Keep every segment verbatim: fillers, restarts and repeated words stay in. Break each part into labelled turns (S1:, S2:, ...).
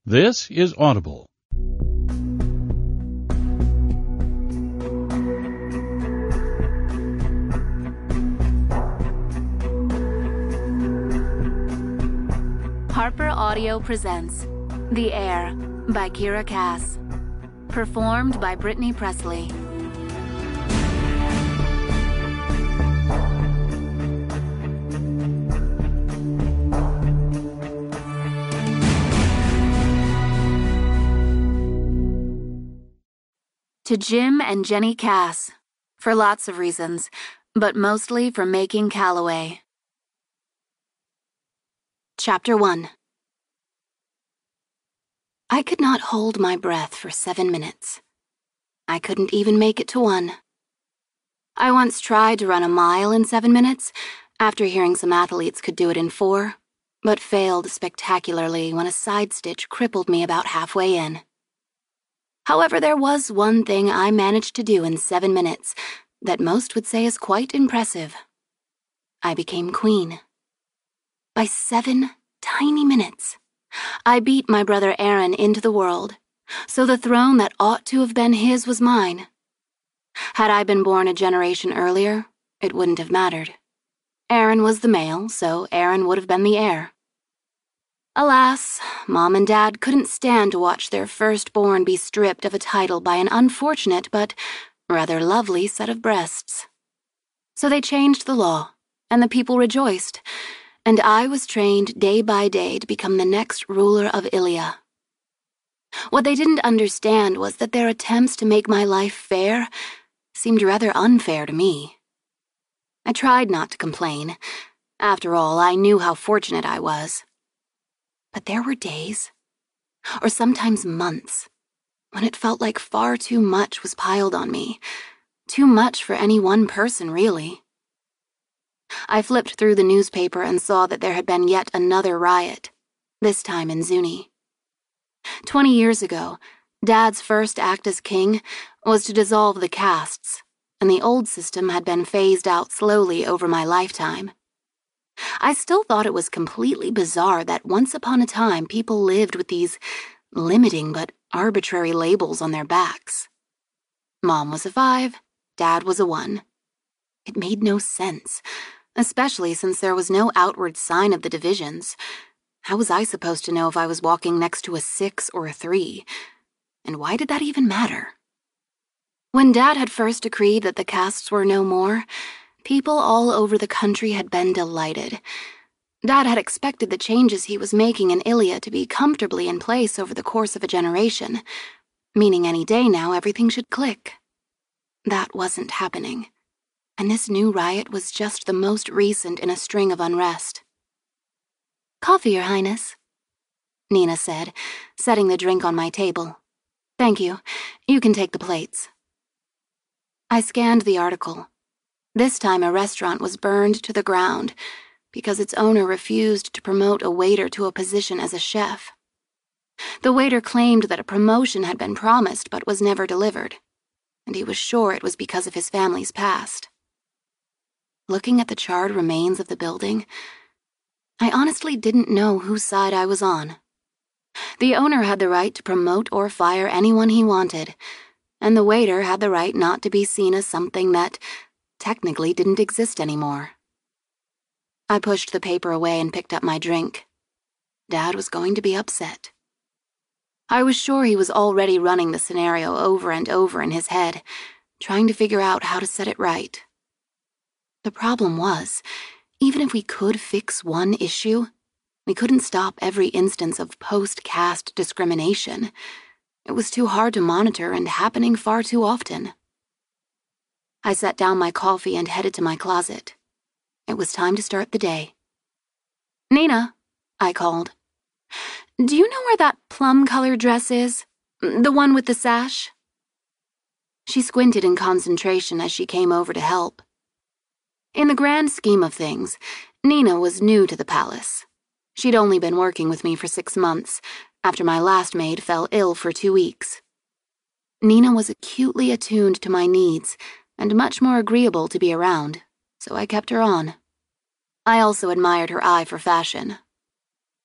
S1: This is Audible.
S2: Harper Audio presents The Air by Kira Cass. Performed by Brittany Presley. To Jim and Jenny Cass, for lots of reasons, but mostly for making Calloway. Chapter one. I could not hold my breath for seven minutes. I couldn't even make it to one. I once tried to run a mile in seven minutes, after hearing some athletes could do it in four, but failed spectacularly when a side stitch crippled me about halfway in. However, there was one thing I managed to do in seven minutes that most would say is quite impressive. I became queen. By seven tiny minutes, I beat my brother Aaron into the world, so the throne that ought to have been his was mine. Had I been born a generation earlier, it wouldn't have mattered. Aaron was the male, so Aaron would have been the heir. Alas, Mom and Dad couldn't stand to watch their firstborn be stripped of a title by an unfortunate but rather lovely set of breasts. So they changed the law, and the people rejoiced, and I was trained day by day to become the next ruler of Ilia. What they didn't understand was that their attempts to make my life fair seemed rather unfair to me. I tried not to complain. After all, I knew how fortunate I was. But there were days, or sometimes months, when it felt like far too much was piled on me. Too much for any one person, really. I flipped through the newspaper and saw that there had been yet another riot, this time in Zuni. Twenty years ago, Dad's first act as king was to dissolve the castes, and the old system had been phased out slowly over my lifetime. I still thought it was completely bizarre that once upon a time people lived with these limiting but arbitrary labels on their backs. Mom was a five, Dad was a one. It made no sense, especially since there was no outward sign of the divisions. How was I supposed to know if I was walking next to a six or a three? And why did that even matter? When Dad had first decreed that the castes were no more, people all over the country had been delighted. Dad had expected the changes he was making in Ilia to be comfortably in place over the course of a generation, meaning any day now everything should click. That wasn't happening, and this new riot was just the most recent in a string of unrest. "Coffee, Your Highness," Nina said, setting the drink on my table. "Thank you. You can take the plates." I scanned the article. This time a restaurant was burned to the ground because its owner refused to promote a waiter to a position as a chef. The waiter claimed that a promotion had been promised but was never delivered, and he was sure it was because of his family's past. Looking at the charred remains of the building, I honestly didn't know whose side I was on. The owner had the right to promote or fire anyone he wanted, and the waiter had the right not to be seen as something that technically didn't exist anymore. I pushed the paper away and picked up my drink. Dad was going to be upset. I was sure he was already running the scenario over and over in his head, trying to figure out how to set it right. The problem was, even if we could fix one issue, we couldn't stop every instance of post-caste discrimination. It was too hard to monitor and happening far too often. I set down my coffee and headed to my closet. It was time to start the day. "Nina," I called. "Do you know where that plum-colored dress is? The one with the sash?" She squinted in concentration as she came over to help. In the grand scheme of things, Nina was new to the palace. She'd only been working with me for six months, after my last maid fell ill for two weeks. Nina was acutely attuned to my needs, and much more agreeable to be around, so I kept her on. I also admired her eye for fashion.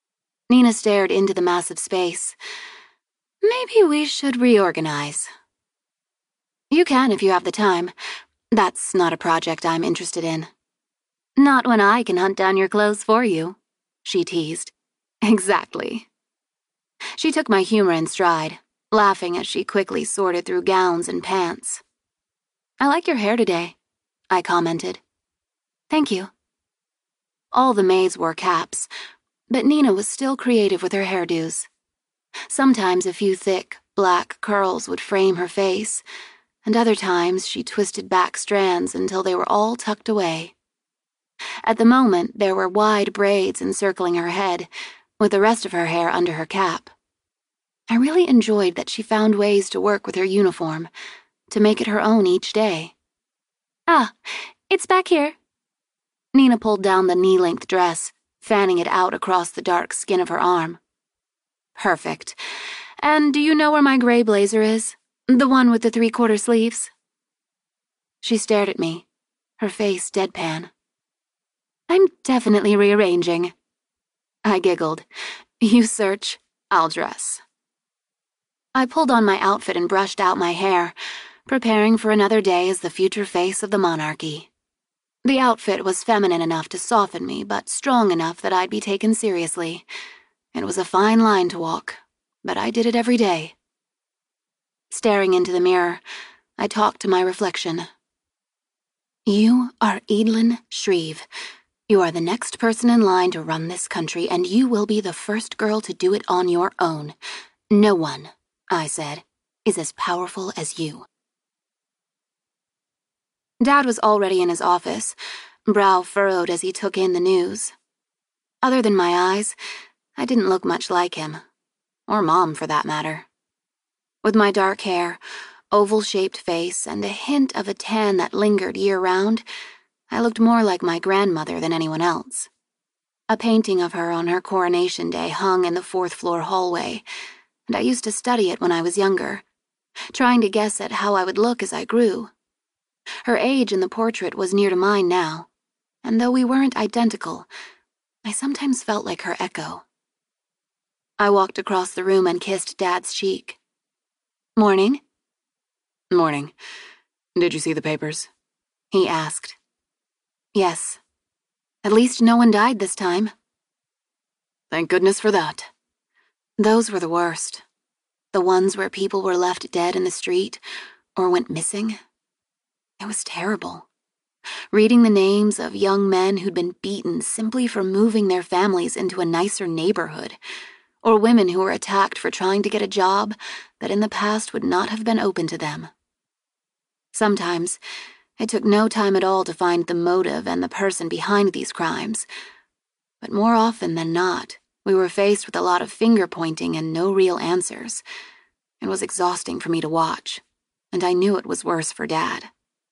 S2: Nina stared into the massive space. Maybe we should reorganize. You can if you have the time. That's not a project I'm interested in. Not when I can hunt down your clothes for you, she teased. Exactly. She took my humor in stride, laughing as she quickly sorted through gowns and pants. I like your hair today, I commented. Thank you. All the maids wore caps, but Nina was still creative with her hairdos. Sometimes a few thick, black curls would frame her face, and other times she twisted back strands until they were all tucked away. At the moment, there were wide braids encircling her head, with the rest of her hair under her cap. I really enjoyed that she found ways to work with her uniform, to make it her own each day. Ah, it's back here. Nina pulled down the knee-length dress, fanning it out across the dark skin of her arm. Perfect. And do you know where my gray blazer is? The one with the three-quarter sleeves? She stared at me, her face deadpan. I'm definitely rearranging. I giggled. You search, I'll dress. I pulled on my outfit and brushed out my hair, preparing for another day as the future face of the monarchy. The outfit was feminine enough to soften me, but strong enough that I'd be taken seriously. It was a fine line to walk, but I did it every day. Staring into the mirror, I talked to my reflection. You are Edelyn Shreve. You are the next person in line to run this country, and you will be the first girl to do it on your own. No one, I said, is as powerful as you. Dad was already in his office, brow furrowed as he took in the news. Other than my eyes, I didn't look much like him, or Mom for that matter. With my dark hair, oval-shaped face, and a hint of a tan that lingered year-round, I looked more like my grandmother than anyone else. A painting of her on her coronation day hung in the fourth-floor hallway, and I used to study it when I was younger, trying to guess at how I would look as I grew. Her age in the portrait was near to mine now, and though we weren't identical, I sometimes felt like her echo. I walked across the room and kissed Dad's cheek. Morning.
S1: Morning. Did you see the papers?
S2: He asked. Yes. At least no one died this time.
S1: Thank goodness for that.
S2: Those were the worst. The ones where people were left dead in the street or went missing. It was terrible. Reading the names of young men who'd been beaten simply for moving their families into a nicer neighborhood, or women who were attacked for trying to get a job that in the past would not have been open to them. Sometimes, it took no time at all to find the motive and the person behind these crimes, but more often than not, we were faced with a lot of finger-pointing and no real answers. It was exhausting for me to watch, and I knew it was worse for Dad.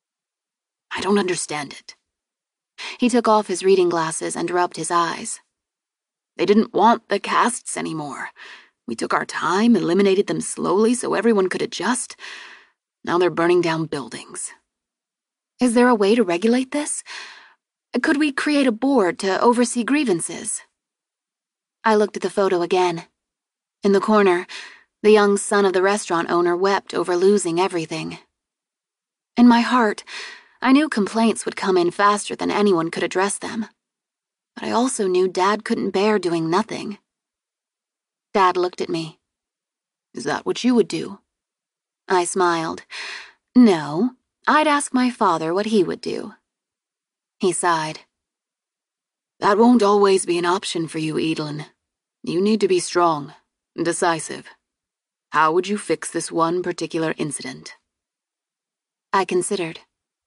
S1: I don't understand it.
S2: He took off his reading glasses and rubbed his eyes.
S1: They didn't want the casts anymore. We took our time, eliminated them slowly so everyone could adjust. Now they're burning down buildings.
S2: Is there a way to regulate this? Could we create a board to oversee grievances? I looked at the photo again. In the corner, the young son of the restaurant owner wept over losing everything. In my heart, I knew complaints would come in faster than anyone could address them. But I also knew Dad couldn't bear doing nothing. Dad looked at me.
S1: Is that what you would do?
S2: I smiled. No, I'd ask my father what he would do. He sighed.
S1: That won't always be an option for you, Edelyn. You need to be strong, decisive. How would you fix this one particular incident?
S2: I considered.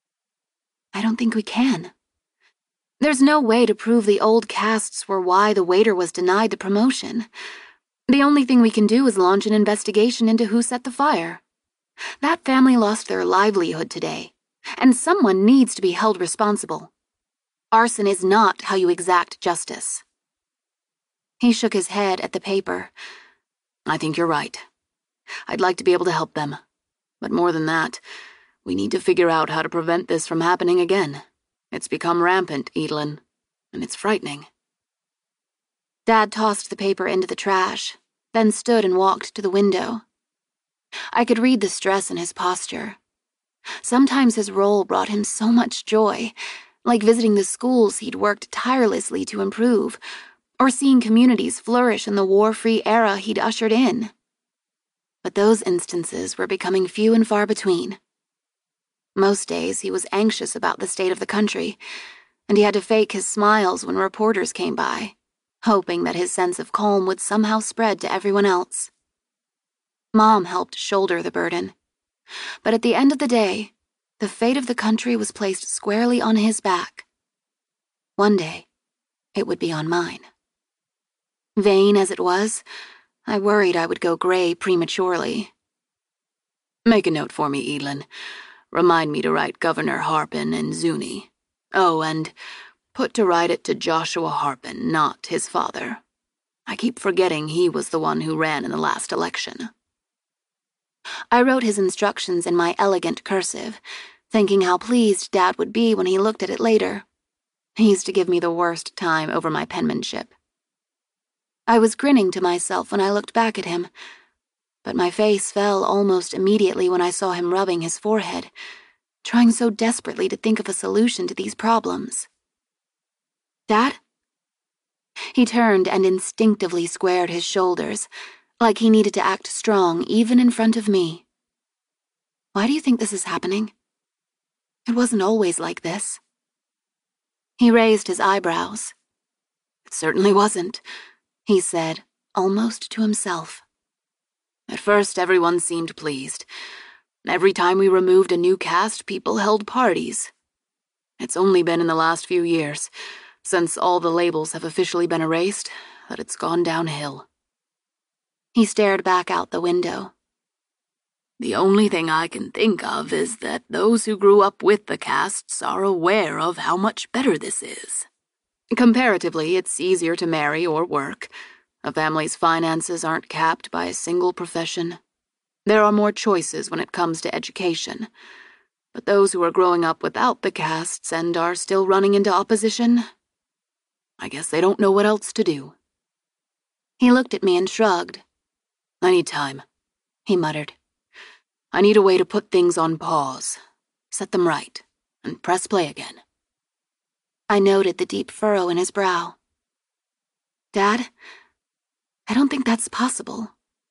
S2: I don't think we can. There's no way to prove the old casts were why the waiter was denied the promotion. The only thing we can do is launch an investigation into who set the fire. That family lost their livelihood today, and someone needs to be held responsible. Arson is not how you exact justice. He shook his head at the paper.
S1: I think you're right. I'd like to be able to help them. But more than that, we need to figure out how to prevent this from happening again. It's become rampant, Edelyn, and it's frightening.
S2: Dad tossed the paper into the trash, then stood and walked to the window. I could read the stress in his posture. Sometimes his role brought him so much joy, like visiting the schools he'd worked tirelessly to improve, or seeing communities flourish in the war-free era he'd ushered in. But those instances were becoming few and far between. Most days he was anxious about the state of the country, and he had to fake his smiles when reporters came by, hoping that his sense of calm would somehow spread to everyone else. Mom helped shoulder the burden, but at the end of the day, the fate of the country was placed squarely on his back. One day, it would be on mine. Vain as it was, I worried I would go gray prematurely.
S1: Make a note for me, Edelin. Remind me to write Governor Harpin and Zuni. Oh, and put to write it to Joshua Harpin, not his father. I keep forgetting he was the one who ran in the last election.
S2: I wrote his instructions in my elegant cursive, thinking how pleased Dad would be when he looked at it later. He used to give me the worst time over my penmanship. I was grinning to myself when I looked back at him, but my face fell almost immediately when I saw him rubbing his forehead, trying so desperately to think of a solution to these problems. Dad? He turned and instinctively squared his shoulders, like he needed to act strong even in front of me. Why do you think this is happening? It wasn't always like this. He raised his eyebrows.
S1: It certainly wasn't,
S2: he said, almost to himself.
S1: At first, everyone seemed pleased. Every time we removed a new cast, people held parties. It's only been in the last few years, since all the labels have officially been erased, that it's gone downhill.
S2: He stared back out the window.
S1: The only thing I can think of is that those who grew up with the casts are aware of how much better this is. Comparatively, it's easier to marry or work. A family's finances aren't capped by a single profession. There are more choices when it comes to education. But those who are growing up without the casts and are still running into opposition, I guess they don't know what else to do.
S2: He looked at me and shrugged.
S1: I need time, he muttered. I need a way to put things on pause, set them right, and press play again.
S2: I noted the deep furrow in his brow. Dad, I don't think that's possible.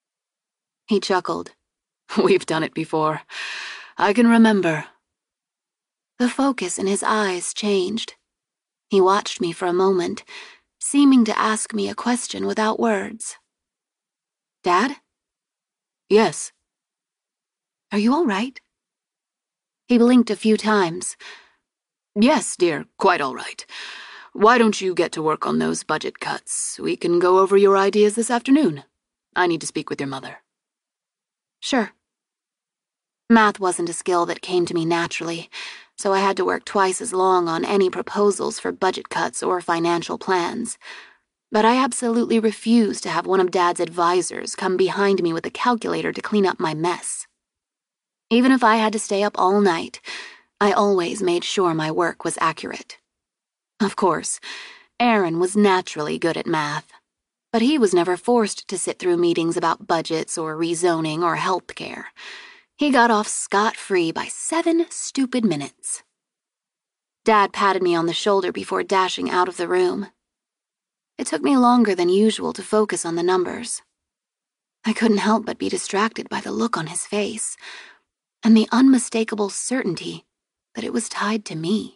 S1: He chuckled. We've done it before. I can remember.
S2: The focus in his eyes changed. He watched me for a moment, seeming to ask me a question without words. Dad?
S1: Yes.
S2: Are you all right? He blinked a few times.
S1: Yes, dear, quite all right. Why don't you get to work on those budget cuts? We can go over your ideas this afternoon. I need to speak with your mother.
S2: Sure. Math wasn't a skill that came to me naturally, so I had to work twice as long on any proposals for budget cuts or financial plans. But I absolutely refused to have one of Dad's advisors come behind me with a calculator to clean up my mess. Even if I had to stay up all night, I always made sure my work was accurate. Of course, Aaron was naturally good at math, but he was never forced to sit through meetings about budgets or rezoning or health care. He got off scot-free by seven stupid minutes. Dad patted me on the shoulder before dashing out of the room. It took me longer than usual to focus on the numbers. I couldn't help but be distracted by the look on his face and the unmistakable certainty that it was tied to me.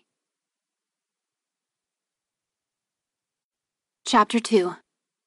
S2: Chapter two.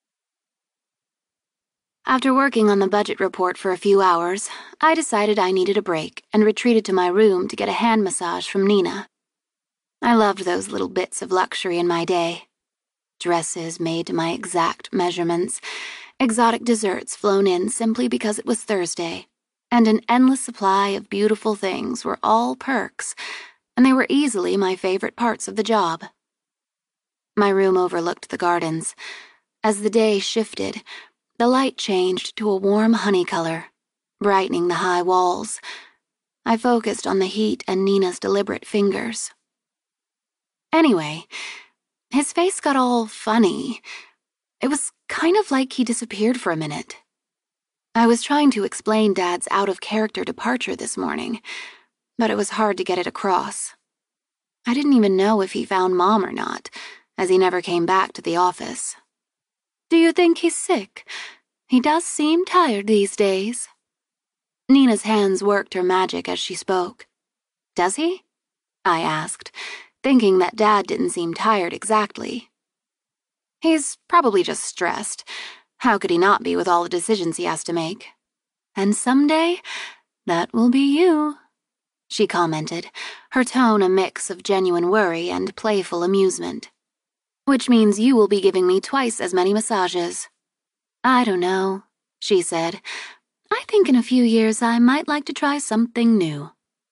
S2: After working on the budget report for a few hours, I decided I needed a break and retreated to my room to get a hand massage from Nina. I loved those little bits of luxury in my day. Dresses made to my exact measurements, exotic desserts flown in simply because it was Thursday, and an endless supply of beautiful things were all perks, and they were easily my favorite parts of the job. My room overlooked the gardens. As the day shifted, the light changed to a warm honey color, brightening the high walls. I focused on the heat and Nina's deliberate fingers. Anyway, his face got all funny, It was kind of like he disappeared for a minute. I was trying to explain Dad's out-of-character departure this morning, but it was hard to get it across. I didn't even know if he found Mom or not, as he never came back to the office. "Do you think he's sick? He does seem tired these days." Nina's hands worked her magic as she spoke. "Does he?" I asked, thinking that Dad didn't seem tired exactly. "He's probably just stressed. How could he not be with all the decisions he has to make? And someday, that will be you," she commented, her tone a mix of genuine worry and playful amusement. "Which means you will be giving me twice as many massages." "I don't know," she said. "I think in a few years I might like to try something new."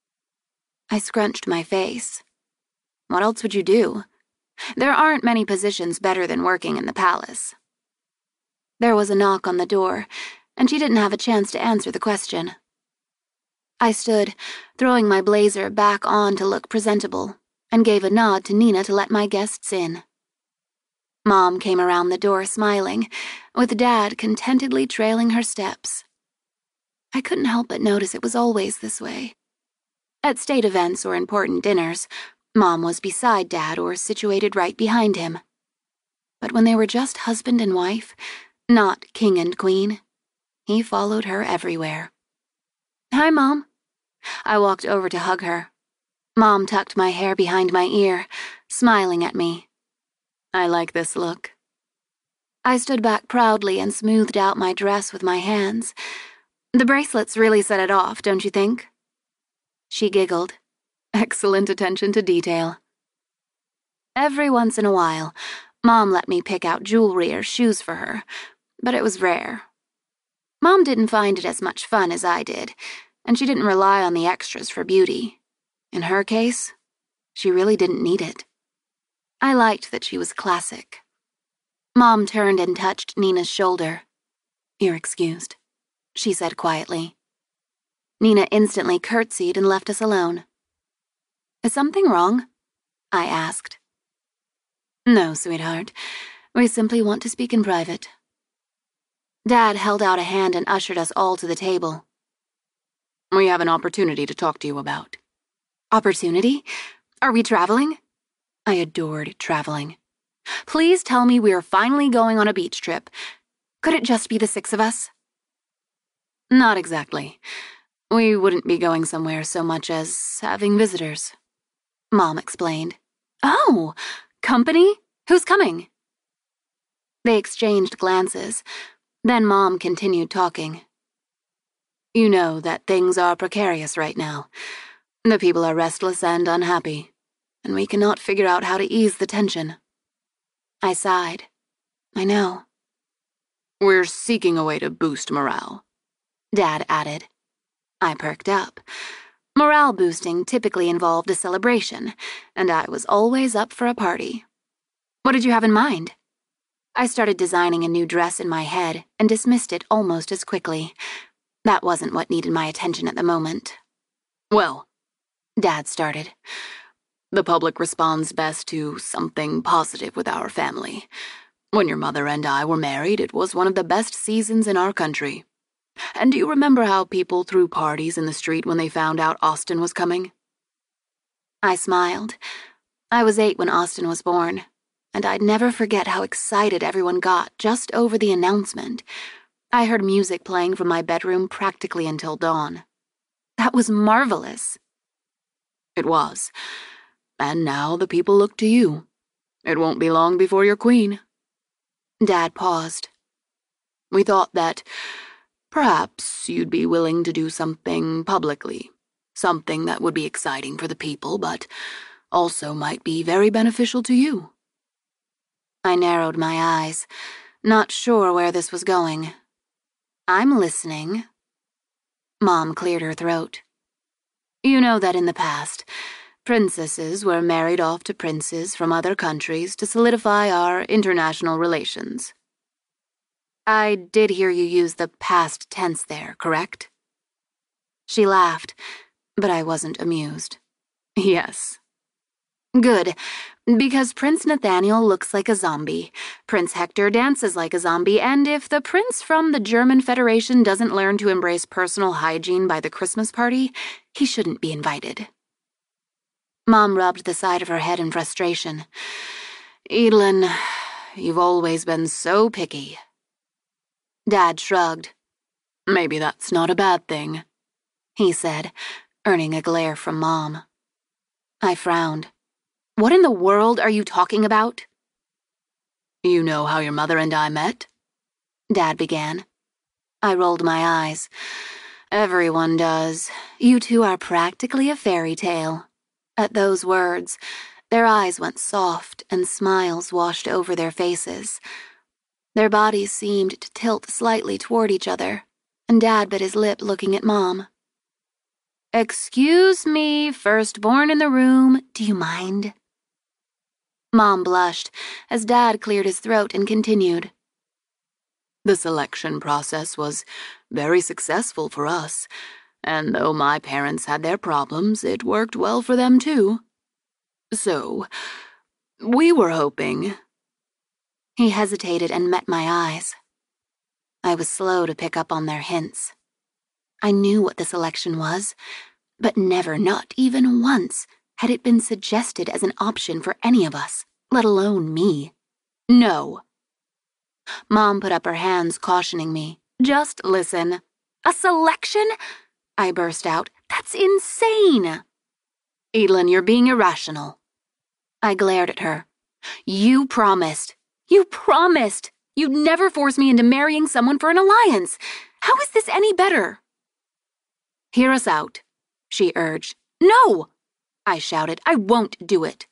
S2: I scrunched my face. What else would you do? There aren't many positions better than working in the palace. There was a knock on the door, and she didn't have a chance to answer the question. I stood, throwing my blazer back on to look presentable, and gave a nod to Nina to let my guests in. Mom came around the door smiling, with Dad contentedly trailing her steps. I couldn't help but notice it was always this way. At state events or important dinners, Mom was beside Dad or situated right behind him. But when they were just husband and wife, not king and queen, he followed her everywhere. "Hi, Mom." I walked over to hug her. Mom tucked my hair behind my ear, smiling at me. "I like this look." I stood back proudly and smoothed out my dress with my hands. "The bracelets really set it off, don't you think?" She giggled. Excellent attention to detail. Every once in a while, Mom let me pick out jewelry or shoes for her, but it was rare. Mom didn't find it as much fun as I did, and she didn't rely on the extras for beauty. In her case, she really didn't need it. I liked that she was classic. Mom turned and touched Nina's shoulder. "You're excused," she said quietly. Nina instantly curtsied and left us alone. "Is something wrong?" I asked. "No, sweetheart. We simply want to speak in private." Dad held out a hand and ushered us all to the table. "We have an opportunity to talk to you about." "Opportunity? Are we traveling?" I adored traveling. "Please tell me we are finally going on a beach trip. Could it just be the six of us?" "Not exactly. We wouldn't be going somewhere so much as having visitors," Mom explained. "Oh, company? Who's coming?" They exchanged glances. Then Mom continued talking. "You know that things are precarious right now. The people are restless and unhappy, and we cannot figure out how to ease the tension." I sighed. "I know." "We're seeking a way to boost morale," Dad added. I perked up. Morale boosting typically involved a celebration, and I was always up for a party. "What did you have in mind?" I started designing a new dress in my head and dismissed it almost as quickly. That wasn't what needed my attention at the moment. "Well," Dad started, "the public responds best to something positive with our family. When your mother and I were married, it was one of the best seasons in our country. And do you remember how people threw parties in the street when they found out Austin was coming?" I smiled. I was eight when Austin was born, and I'd never forget how excited everyone got just over the announcement. I heard music playing from my bedroom practically until dawn. That was marvelous. "It was. And now the people look to you. It won't be long before you're queen." Dad paused. "We thought that perhaps you'd be willing to do something publicly, something that would be exciting for the people, but also might be very beneficial to you." I narrowed my eyes, not sure where this was going. "I'm listening." Mom cleared her throat. "You know that in the past, princesses were married off to princes from other countries to solidify our international relations. I did hear you use the past tense there, correct?" She laughed, but I wasn't amused. "Yes." Good, because Prince Nathaniel looks like a zombie, Prince Hector dances like a zombie, and if the prince from the German Federation doesn't learn to embrace personal hygiene by the Christmas party, he shouldn't be invited. Mom rubbed the side of her head in frustration. Edelyn, you've always been so picky. Dad shrugged. Maybe that's not a bad thing, he said, earning a glare from Mom. I frowned. What in the world are you talking about? You know how your mother and I met? Dad began. I rolled my eyes. Everyone does. You two are practically a fairy tale. At those words, their eyes went soft and smiles washed over their faces. Their bodies seemed to tilt slightly toward each other, and Dad bit his lip looking at Mom. Excuse me, firstborn in the room, do you mind? Mom blushed as Dad cleared his throat and continued. The selection process was very successful for us, and though my parents had their problems, it worked well for them too. So, we were hoping. He hesitated and met my eyes. I was slow to pick up on their hints. I knew what the selection was, but never, not even once, had it been suggested as an option for any of us, let alone me. No. Mom put up her hands, cautioning me. Just listen. A selection? I burst out. That's insane. Edelyn, you're being irrational. I glared at her. You promised. You promised. You'd never force me into marrying someone for an alliance. How is this any better? Hear us out, she urged. No! I shouted. I won't do it.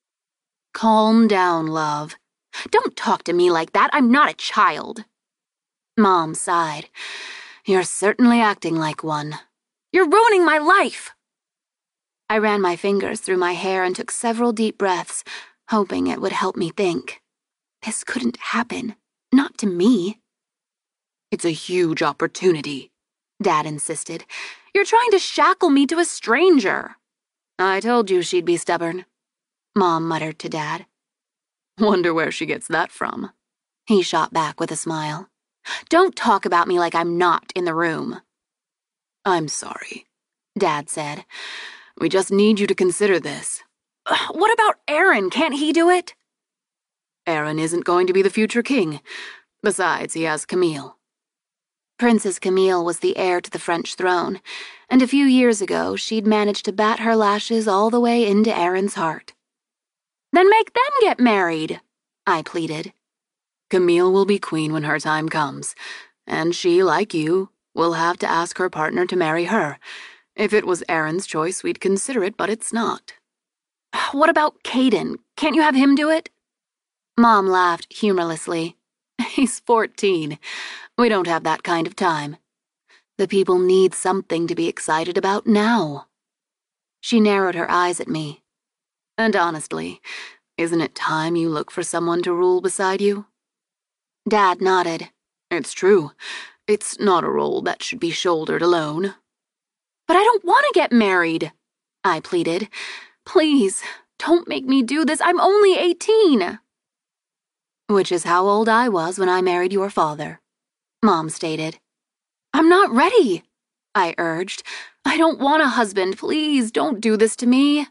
S2: Calm down, love. Don't talk to me like that. I'm not a child. Mom sighed. You're certainly acting like one. You're ruining my life. I ran my fingers through my hair and took several deep breaths, hoping it would help me think. This couldn't happen. Not to me. It's a huge opportunity, Dad insisted. You're trying to shackle me to a stranger. I told you she'd be stubborn, Mom muttered to Dad. Wonder where she gets that from. He shot back with a smile. Don't talk about me like I'm not in the room. I'm sorry, Dad said. We just need you to consider this. What about Aaron? Can't he do it? Aaron isn't going to be the future king. Besides, he has Camille. Princess Camille was the heir to the French throne, and a few years ago she'd managed to bat her lashes all the way into Aaron's heart. Then make them get married, I pleaded. Camille will be queen when her time comes, and she, like you, will have to ask her partner to marry her. If it was Aaron's choice, we'd consider it, but it's not. What about Caden? Can't you have him do it? Mom laughed humorlessly. He's fourteen. We don't have that kind of time. The people need something to be excited about now. She narrowed her eyes at me. And honestly, isn't it time you look for someone to rule beside you? Dad nodded. It's true. It's not a role that should be shouldered alone. But I don't want to get married, I pleaded. Please, don't make me do this. I'm only eighteen. Which is how old I was when I married your father, Mom stated. I'm not ready, I urged. I don't want a husband. Please don't do this to me.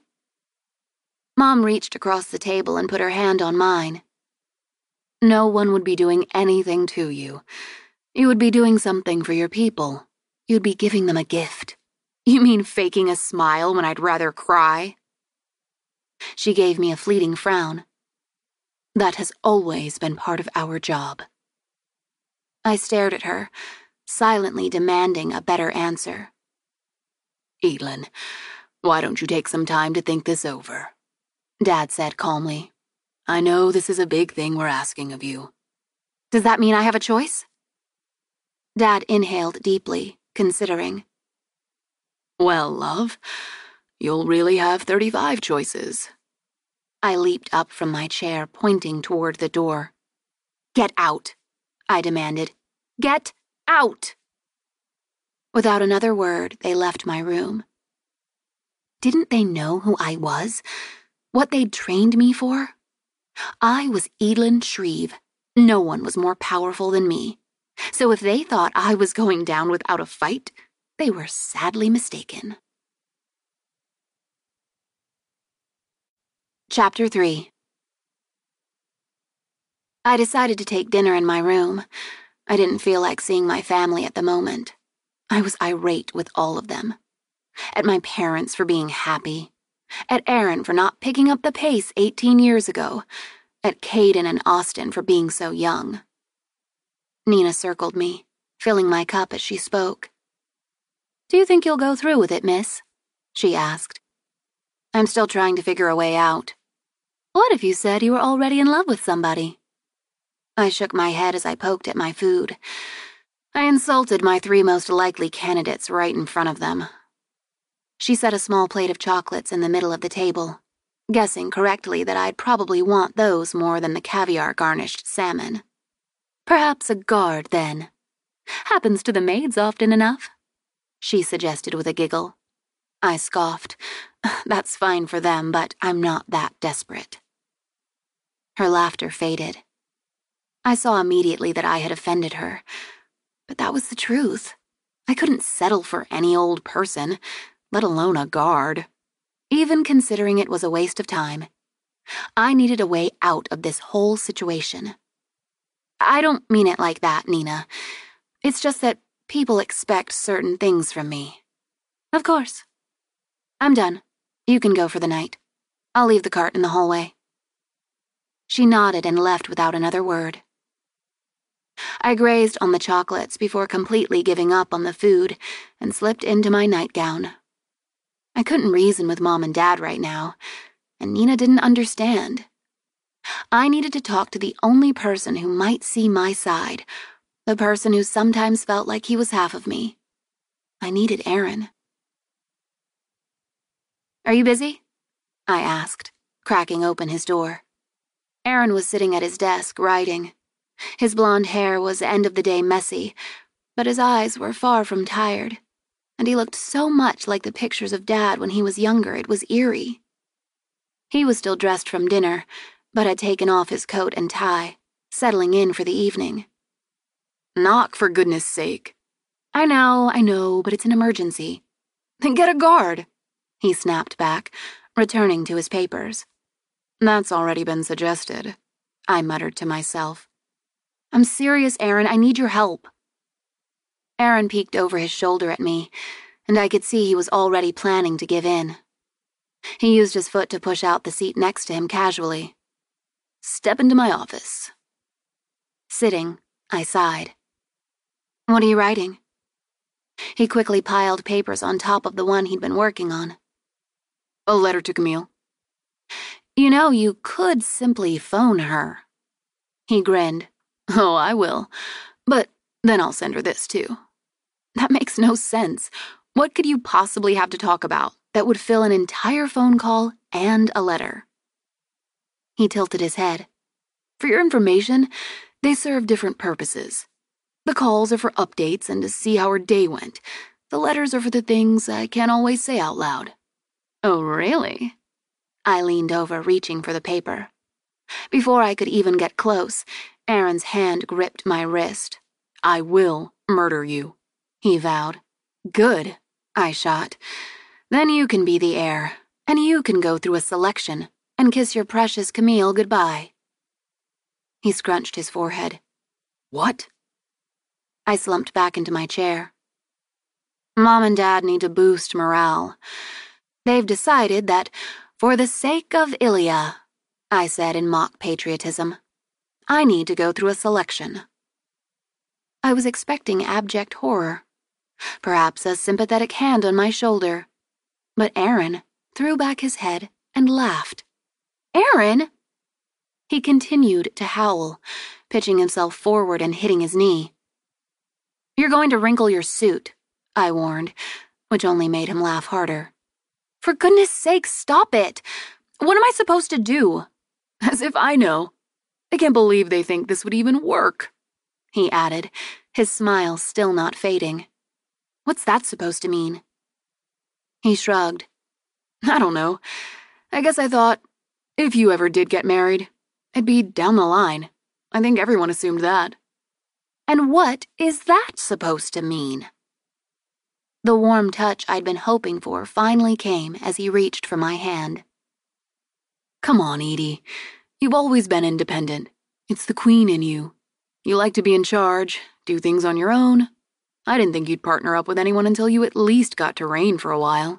S2: Mom reached across the table and put her hand on mine. No one would be doing anything to you. You would be doing something for your people. You'd be giving them a gift. You mean faking a smile when I'd rather cry? She gave me a fleeting frown. That has always been part of our job. I stared at her, silently demanding a better answer. Edelyn, why don't you take some time to think this over? Dad said calmly. I know this is a big thing we're asking of you. Does that mean I have a choice? Dad inhaled deeply, considering. Well, love, you'll really have thirty-five choices. I leaped up from my chair, pointing toward the door. Get out, I demanded. Get out! Without another word, they left my room. Didn't they know who I was? What they'd trained me for? I was Edelyn Shreve. No one was more powerful than me. So if they thought I was going down without a fight, they were sadly mistaken. Chapter three. I decided to take dinner in my room. I didn't feel like seeing my family at the moment. I was irate with all of them. At my parents for being happy. At Aaron for not picking up the pace eighteen years ago. At Caden and Austin for being so young. Nina circled me, filling my cup as she spoke. "Do you think you'll go through with it, miss?" she asked. "I'm still trying to figure a way out." "What if you said you were already in love with somebody?" I shook my head as I poked at my food. I insulted my three most likely candidates right in front of them. She set a small plate of chocolates in the middle of the table, guessing correctly that I'd probably want those more than the caviar-garnished salmon. "Perhaps a guard, then. Happens to the maids often enough," she suggested with a giggle. I scoffed. That's fine for them, but I'm not that desperate. Her laughter faded. I saw immediately that I had offended her, but that was the truth. I couldn't settle for any old person, let alone a guard, even considering it was a waste of time. I needed a way out of this whole situation. I don't mean it like that, Nina. It's just that people expect certain things from me. Of course. I'm done. You can go for the night. I'll leave the cart in the hallway. She nodded and left without another word. I grazed on the chocolates before completely giving up on the food and slipped into my nightgown. I couldn't reason with Mom and Dad right now, and Nina didn't understand. I needed to talk to the only person who might see my side, the person who sometimes felt like he was half of me. I needed Aaron. "Are you busy?" I asked, cracking open his door. Aaron was sitting at his desk, writing. His blonde hair was end-of-the-day messy, but his eyes were far from tired, and he looked so much like the pictures of Dad when he was younger it was eerie. He was still dressed from dinner, but had taken off his coat and tie, settling in for the evening. "Knock, for goodness sake." "I know, I know, but it's an emergency." "Then get a guard," he snapped back, returning to his papers. "That's already been suggested," I muttered to myself. "I'm serious, Aaron. I need your help." Aaron peeked over his shoulder at me, and I could see he was already planning to give in. He used his foot to push out the seat next to him casually. "Step into my office." Sitting, I sighed. "What are you writing?" He quickly piled papers on top of the one he'd been working on. "A letter to Camille." "You know, you could simply phone her." He grinned. "Oh, I will. But then I'll send her this, too." "That makes no sense. What could you possibly have to talk about that would fill an entire phone call and a letter?" He tilted his head. "For your information, they serve different purposes. The calls are for updates and to see how her day went. The letters are for the things I can't always say out loud." "Oh, really?" I leaned over, reaching for the paper. Before I could even get close, Aaron's hand gripped my wrist. "I will murder you," he vowed. "Good," I shot. "Then you can be the heir, and you can go through a selection and kiss your precious Camille goodbye." He scrunched his forehead. "What?" I slumped back into my chair. Mom and Dad need to boost morale. They've decided that, for the sake of Ilya, I said in mock patriotism, I need to go through a selection. I was expecting abject horror, perhaps a sympathetic hand on my shoulder, but Aaron threw back his head and laughed. "Aaron!" He continued to howl, pitching himself forward and hitting his knee. "You're going to wrinkle your suit," I warned, which only made him laugh harder. "For goodness sake, stop it! What am I supposed to do?" "As if I know. I can't believe they think this would even work," he added, his smile still not fading. "What's that supposed to mean?" He shrugged. "I don't know. I guess I thought,
S1: If you ever did get married, it'd be down the line. I think everyone assumed that.
S2: And what is that supposed to mean? The warm touch I'd been hoping for finally came as he reached for my hand.
S1: Come on, Edie. You've always been independent. It's the queen in you. You like to be in charge, do things on your own. I didn't think you'd partner up with anyone until you at least got to reign for a while.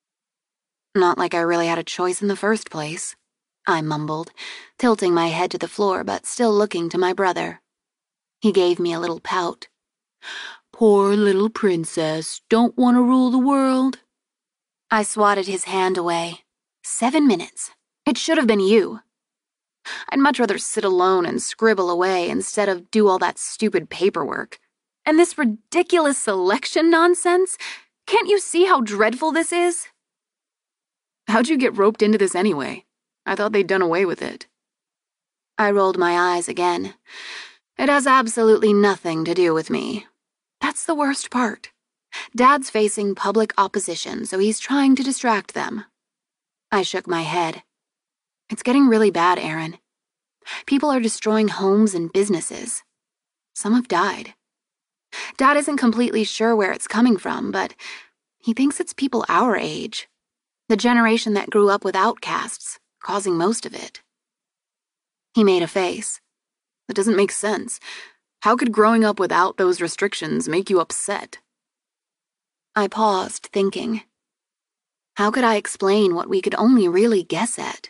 S2: Not like I really had a choice in the first place, I mumbled, tilting my head to the floor but still looking to my brother. He gave me a little pout.
S1: Poor little princess, don't want to rule the world.
S2: I swatted his hand away. Seven minutes. It should have been you.
S1: I'd much rather sit alone and scribble away instead of do all that stupid paperwork. And this ridiculous selection nonsense? Can't you see how dreadful this is? How'd you get roped into this anyway? I thought they'd done away with it.
S2: I rolled my eyes again. It has absolutely nothing to do with me. That's the worst part. Dad's facing public opposition, so he's trying to distract them. I shook my head. It's getting really bad, Aaron. People are destroying homes and businesses. Some have died. Dad isn't completely sure where it's coming from, but he thinks it's people our age. The generation that grew up with outcasts, causing most of it. He made a face.
S1: That doesn't make sense. How could growing up without those restrictions make you upset?
S2: I paused, thinking. How could I explain what we could only really guess at?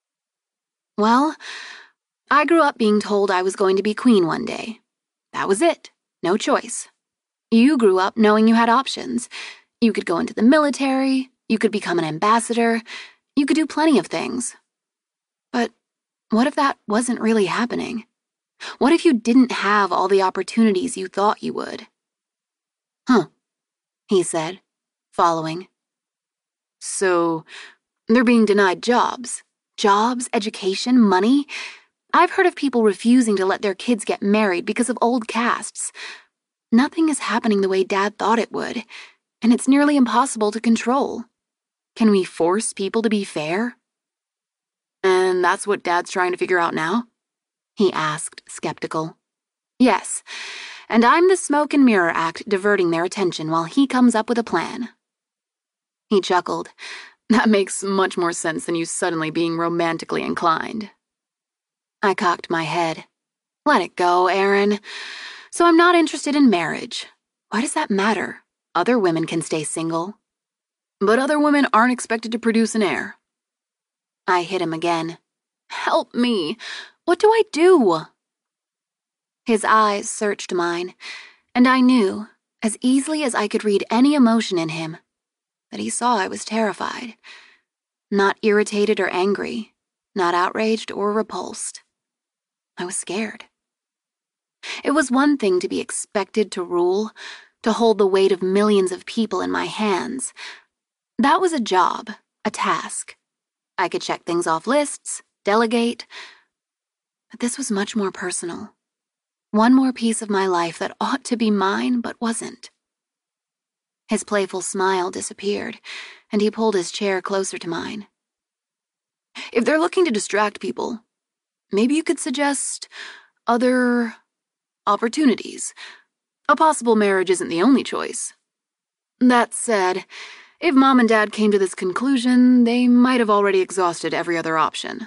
S2: Well, I grew up being told I was going to be queen one day. That was it. No choice. You grew up knowing you had options. You could go into the military, you could become an ambassador, you could do plenty of things. But what if that wasn't really happening? What if you didn't have all the opportunities you thought you would?
S1: Huh,
S2: he said, following.
S1: So, they're being denied jobs.
S2: Jobs, education, money. I've heard of people refusing to let their kids get married because of old castes. Nothing is happening the way Dad thought it would, and it's nearly impossible to control. Can we force people to be fair?
S1: And that's what Dad's trying to figure out now?
S2: He asked, skeptical. Yes, and I'm the smoke and mirror act diverting their attention while he comes up with a plan. He chuckled.
S1: That makes much more sense than you suddenly being romantically inclined.
S2: I cocked my head. Let it go, Aaron. So I'm not interested in marriage. Why does that matter? Other women can stay single.
S1: But other women aren't expected to produce an heir.
S2: I hit him again. Help me. What do I do? His eyes searched mine, and I knew, as easily as I could read any emotion in him, that he saw I was terrified. Not irritated or angry, not outraged or repulsed. I was scared. It was one thing to be expected to rule, to hold the weight of millions of people in my hands. That was a job, a task. I could check things off lists, delegate. But this was much more personal. One more piece of my life that ought to be mine but wasn't. His playful smile disappeared, and he pulled his chair closer to mine.
S1: If they're looking to distract people, maybe you could suggest other opportunities. A possible marriage isn't the only choice. That said, if Mom and Dad came to this conclusion, they might have already exhausted every other option.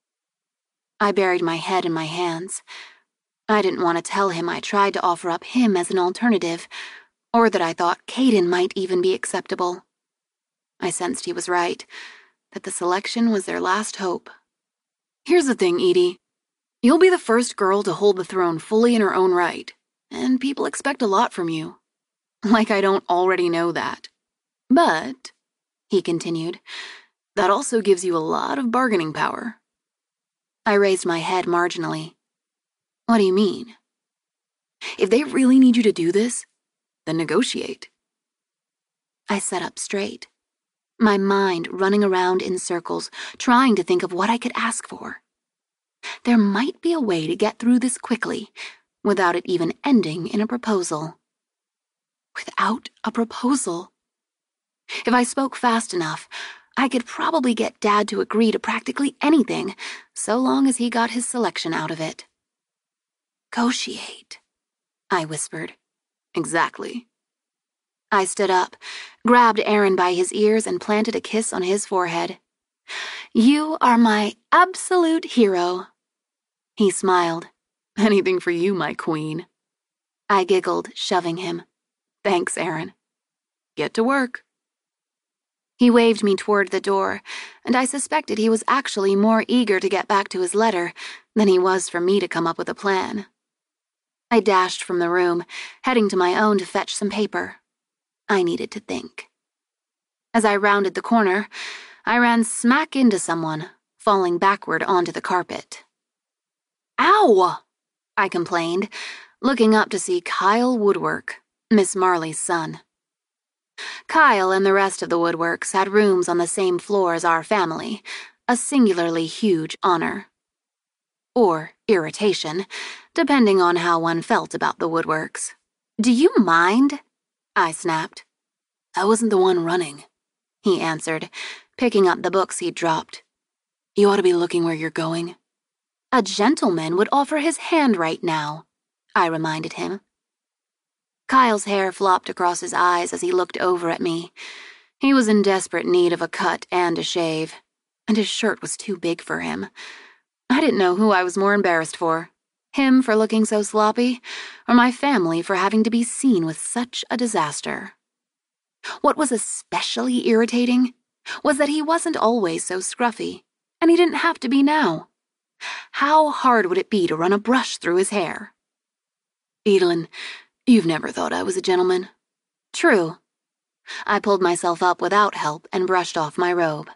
S2: I buried my head in my hands. I didn't want to tell him I tried to offer up him as an alternative, or that I thought Caden might even be acceptable. I sensed he was right, that the selection was their last hope.
S1: Here's the thing, Edie. You'll be the first girl to hold the throne fully in her own right, and people expect a lot from you. Like I don't already know that. But, he continued, that also gives you a lot of bargaining power.
S2: I raised my head marginally. What do you mean?
S1: If they really need you to do this, then negotiate.
S2: I sat up straight, my mind running around in circles, trying to think of what I could ask for. There might be a way to get through this quickly, without it even ending in a proposal. Without a proposal? If I spoke fast enough, I could probably get Dad to agree to practically anything, so long as he got his selection out of it. Negotiate, I whispered.
S1: Exactly.
S2: I stood up, grabbed Aaron by his ears, and planted a kiss on his forehead. You are my absolute hero. He smiled.
S1: Anything for you, my queen.
S2: I giggled, shoving him. Thanks, Aaron.
S1: Get to work.
S2: He waved me toward the door, and I suspected he was actually more eager to get back to his letter than he was for me to come up with a plan. I dashed from the room, heading to my own to fetch some paper. I needed to think. As I rounded the corner, I ran smack into someone, falling backward onto the carpet. Ow! I complained, looking up to see Kyle Woodwork, Miss Marley's son. Kyle and the rest of the Woodworks had rooms on the same floor as our family, a singularly huge honor. Or irritation, depending on how one felt about the Woodworks. Do you mind? I snapped.
S1: I wasn't the one running,
S2: he answered, picking up the books he'd dropped.
S1: You ought to be looking where you're going.
S2: A gentleman would offer his hand right now, I reminded him. Kyle's hair flopped across his eyes as he looked over at me. He was in desperate need of a cut and a shave, and his shirt was too big for him. I didn't know who I was more embarrassed for, him for looking so sloppy, or my family for having to be seen with such a disaster. What was especially irritating was that he wasn't always so scruffy, and he didn't have to be now. How hard would it be to run a brush through his hair?
S1: Edelyn, you've never thought I was a gentleman.
S2: True. I pulled myself up without help and brushed off my robe.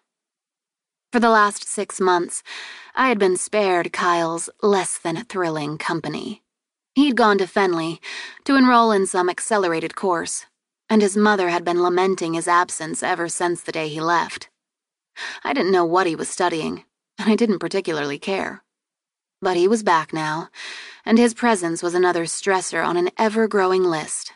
S2: For the last six months, I had been spared Kyle's less-than-thrilling company. He'd gone to Fenley to enroll in some accelerated course, and his mother had been lamenting his absence ever since the day he left. I didn't know what he was studying, and I didn't particularly care. But he was back now, and his presence was another stressor on an ever-growing list.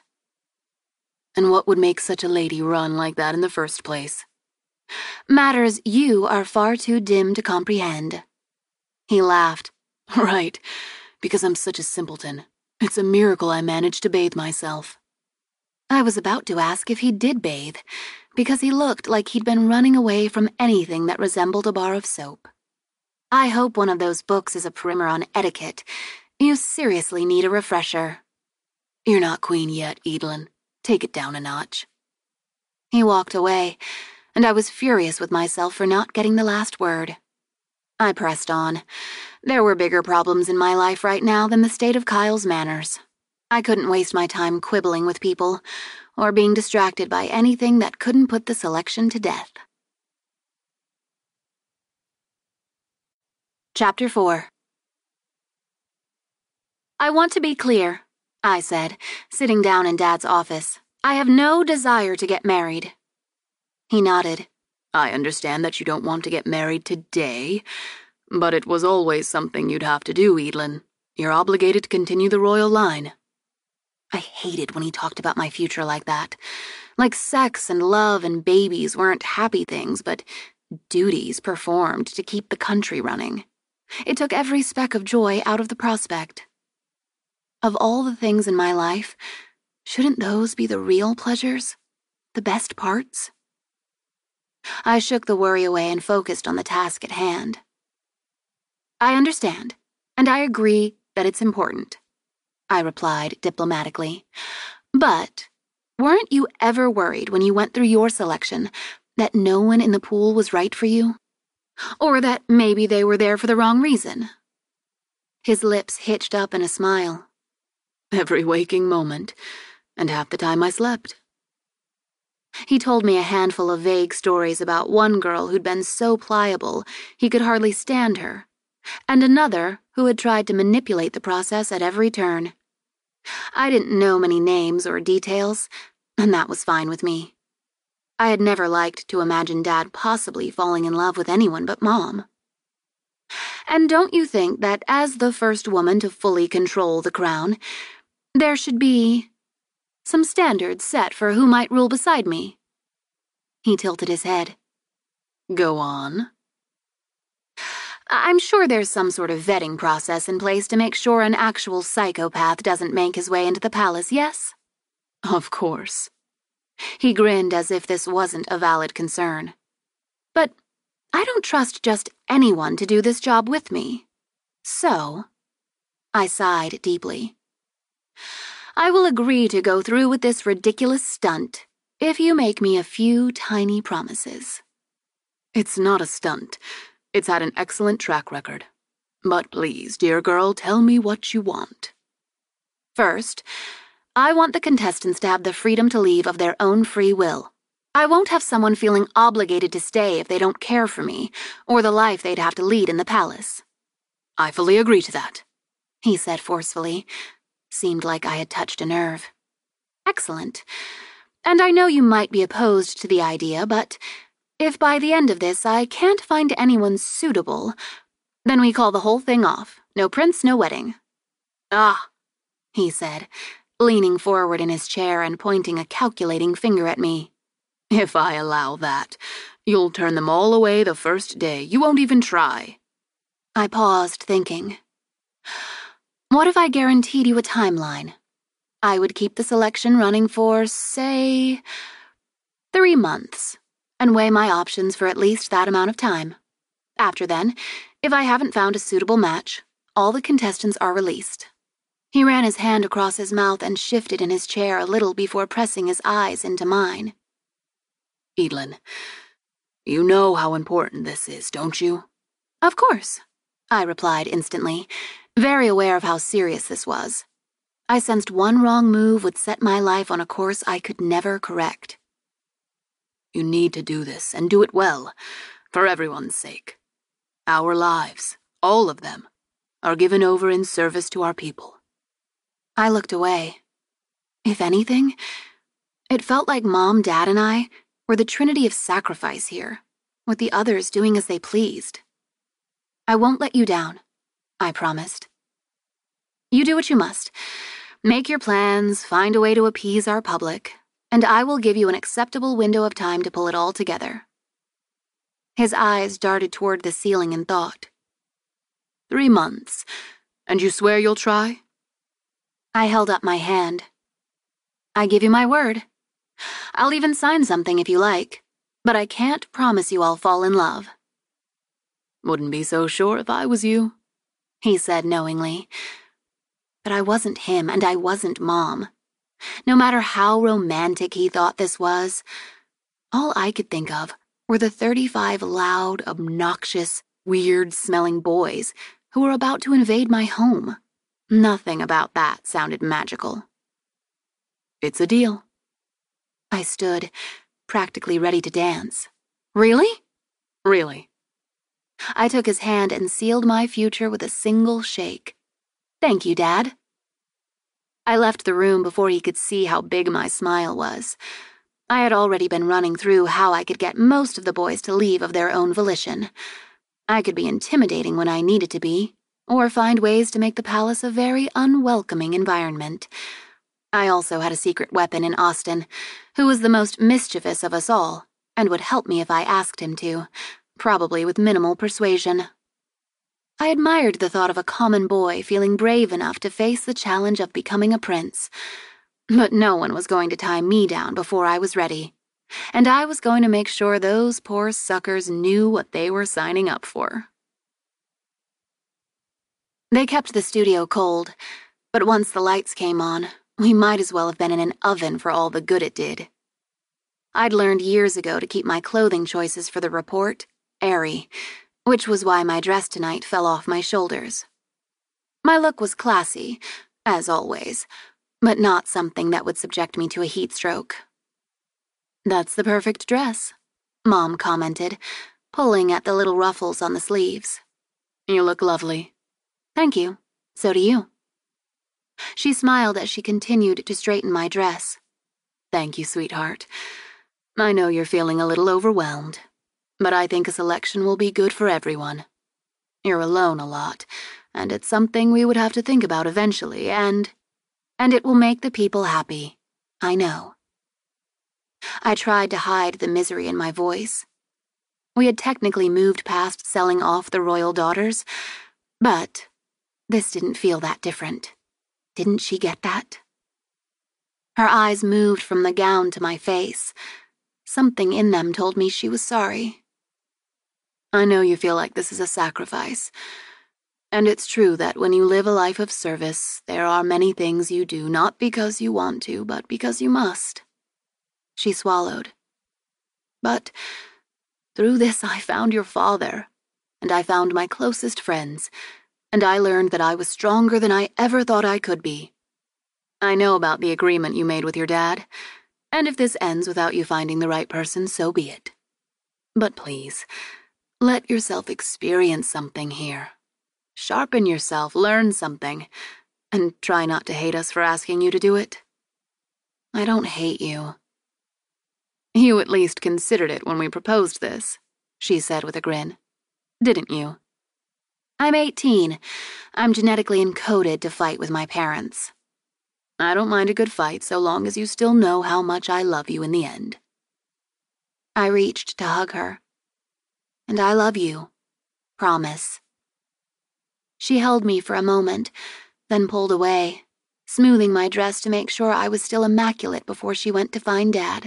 S1: And what would make such a lady run like that in the first place?
S2: Matters you are far too dim to comprehend. He laughed.
S1: Right, because I'm such a simpleton. It's a miracle I managed to bathe myself.
S2: I was about to ask if he did bathe, because he looked like he'd been running away from anything that resembled a bar of soap. I hope one of those books is a primer on etiquette. You seriously need a refresher.
S1: You're not queen yet, Edelyn. Take it down a notch.
S2: He walked away, and I was furious with myself for not getting the last word. I pressed on. There were bigger problems in my life right now than the state of Kyle's manners. I couldn't waste my time quibbling with people, or being distracted by anything that couldn't put the selection to death. Chapter four. I want to be clear, I said, sitting down in Dad's office. I have no desire to get married. He nodded.
S1: I understand that you don't want to get married today, but it was always something you'd have to do, Edelyn. You're obligated to continue the royal line.
S2: I hated when he talked about my future like that. Like sex and love and babies weren't happy things, but duties performed to keep the country running. It took every speck of joy out of the prospect. Of all the things in my life, shouldn't those be the real pleasures? The best parts? I shook the worry away and focused on the task at hand. I understand, and I agree that it's important, I replied diplomatically. But weren't you ever worried when you went through your selection that no one in the pool was right for you? Or that maybe they were there for the wrong reason? His lips hitched up in a smile.
S1: Every waking moment, and half the time I slept.
S2: He told me a handful of vague stories about one girl who'd been so pliable he could hardly stand her, and another who had tried to manipulate the process at every turn. I didn't know many names or details, and that was fine with me. I had never liked to imagine Dad possibly falling in love with anyone but Mom. And don't you think that as the first woman to fully control the crown, there should be some standards set for who might rule beside me? He tilted his head.
S1: Go on.
S2: I'm sure there's some sort of vetting process in place to make sure an actual psychopath doesn't make his way into the palace, yes?
S1: Of course.
S2: He grinned as if this wasn't a valid concern. But I don't trust just anyone to do this job with me. So, I sighed deeply. I will agree to go through with this ridiculous stunt if you make me a few tiny promises.
S1: It's not a stunt. It's had an excellent track record. But please, dear girl, tell me what you want.
S2: First, I want the contestants to have the freedom to leave of their own free will. I won't have someone feeling obligated to stay if they don't care for me, or the life they'd have to lead in the palace.
S1: I fully agree to that,
S2: he said forcefully. Seemed like I had touched a nerve. Excellent. And I know you might be opposed to the idea, but if by the end of this I can't find anyone suitable, then we call the whole thing off. No prince, no wedding.
S1: Ah,
S2: he said, leaning forward in his chair and pointing a calculating finger at me.
S1: If I allow that, you'll turn them all away the first day. You won't even try.
S2: I paused, thinking. What if I guaranteed you a timeline? I would keep the selection running for, say, three months, and weigh my options for at least that amount of time. After then, if I haven't found a suitable match, all the contestants are released. He ran his hand across his mouth and shifted in his chair a little before pressing his eyes into mine.
S1: Edelyn, you know how important this is, don't you?
S2: Of course, I replied instantly, very aware of how serious this was. I sensed one wrong move would set my life on a course I could never correct.
S1: You need to do this, and do it well, for everyone's sake. Our lives, all of them, are given over in service to our people.
S2: I looked away. If anything, it felt like Mom, Dad, and I were the trinity of sacrifice here, with the others doing as they pleased. I won't let you down, I promised. You do what you must. Make your plans, find a way to appease our public, and I will give you an acceptable window of time to pull it all together. His eyes darted toward the ceiling in thought.
S1: Three months, and you swear you'll try?
S2: I held up my hand. I give you my word. I'll even sign something if you like, but I can't promise you I'll fall in love.
S1: Wouldn't be so sure if I was you,
S2: he said knowingly. But I wasn't him, and I wasn't Mom. No matter how romantic he thought this was, all I could think of were the thirty-five loud, obnoxious, weird-smelling boys who were about to invade my home. Nothing about that sounded magical.
S1: It's a deal.
S2: I stood, practically ready to dance. Really?
S1: Really.
S2: I took his hand and sealed my future with a single shake. Thank you, Dad. I left the room before he could see how big my smile was. I had already been running through how I could get most of the boys to leave of their own volition. I could be intimidating when I needed to be, or find ways to make the palace a very unwelcoming environment. I also had a secret weapon in Austin, who was the most mischievous of us all, and would help me if I asked him to, probably with minimal persuasion. I admired the thought of a common boy feeling brave enough to face the challenge of becoming a prince. But no one was going to tie me down before I was ready, and I was going to make sure those poor suckers knew what they were signing up for. They kept the studio cold, but once the lights came on, we might as well have been in an oven for all the good it did. I'd learned years ago to keep my clothing choices for the report airy, which was why my dress tonight fell off my shoulders. My look was classy, as always, but not something that would subject me to a heat stroke. That's the perfect dress, Mom commented, pulling at the little ruffles on the sleeves.
S1: You look lovely.
S2: Thank you. So do you. She smiled as she continued to straighten my dress.
S1: Thank you, sweetheart. I know you're feeling a little overwhelmed, but I think a selection will be good for everyone. You're alone a lot, and it's something we would have to think about eventually, and...
S2: And it will make the people happy. I know. I tried to hide the misery in my voice. We had technically moved past selling off the royal daughters, but this didn't feel that different. Didn't she get that? Her eyes moved from the gown to my face. Something in them told me she was sorry. I know you feel like this is a sacrifice. And it's true that when you live a life of service, there are many things you do not because you want to, but because you must. She swallowed. But through this I found your father, and I found my closest friends, and I learned that I was stronger than I ever thought I could be. I know about the agreement you made with your dad, and if this ends without you finding the right person, so be it. But please, let yourself experience something here. Sharpen yourself, learn something, and try not to hate us for asking you to do it. I don't hate you. You at least considered it when we proposed this, she said with a grin. Didn't you? I'm eighteen. I'm genetically encoded to fight with my parents. I don't mind a good fight so long as you still know how much I love you in the end. I reached to hug her. And I love you. Promise. She held me for a moment, then pulled away, smoothing my dress to make sure I was still immaculate before she went to find Dad.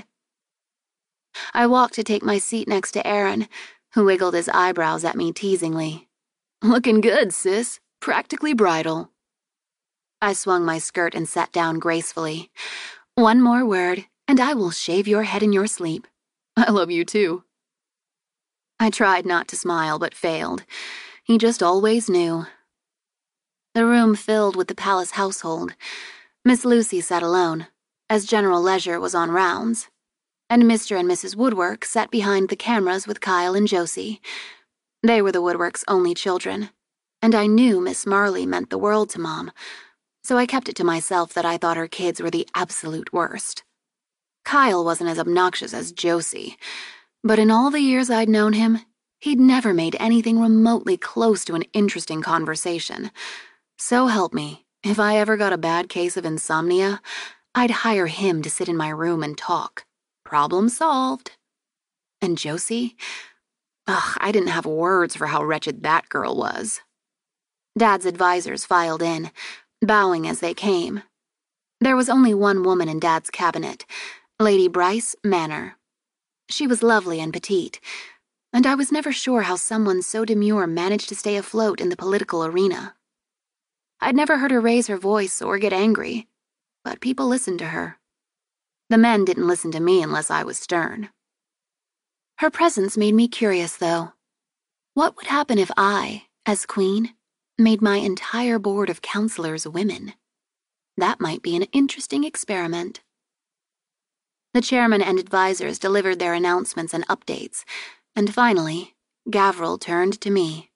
S2: I walked to take my seat next to Aaron, who wiggled his eyebrows at me teasingly. Looking good, sis. Practically bridal. I swung my skirt and sat down gracefully. One more word, and I will shave your head in your sleep. I love you too. I tried not to smile, but failed. He just always knew. The room filled with the palace household. Miss Lucy sat alone, as General Leisure was on rounds, and Mister and Missus Woodwork sat behind the cameras with Kyle and Josie. They were the Woodworks' only children, and I knew Miss Marley meant the world to Mom, so I kept it to myself that I thought her kids were the absolute worst. Kyle wasn't as obnoxious as Josie, but in all the years I'd known him, he'd never made anything remotely close to an interesting conversation. So help me, if I ever got a bad case of insomnia, I'd hire him to sit in my room and talk. Problem solved. And Josie? Ugh, I didn't have words for how wretched that girl was. Dad's advisors filed in, bowing as they came. There was only one woman in Dad's cabinet, Lady Bryce Manor. She was lovely and petite, and I was never sure how someone so demure managed to stay afloat in the political arena. I'd never heard her raise her voice or get angry, but people listened to her. The men didn't listen to me unless I was stern. Her presence made me curious, though. What would happen if I, as queen, made my entire board of counselors women? That might be an interesting experiment. The chairman and advisors delivered their announcements and updates, and finally, Gavril turned to me.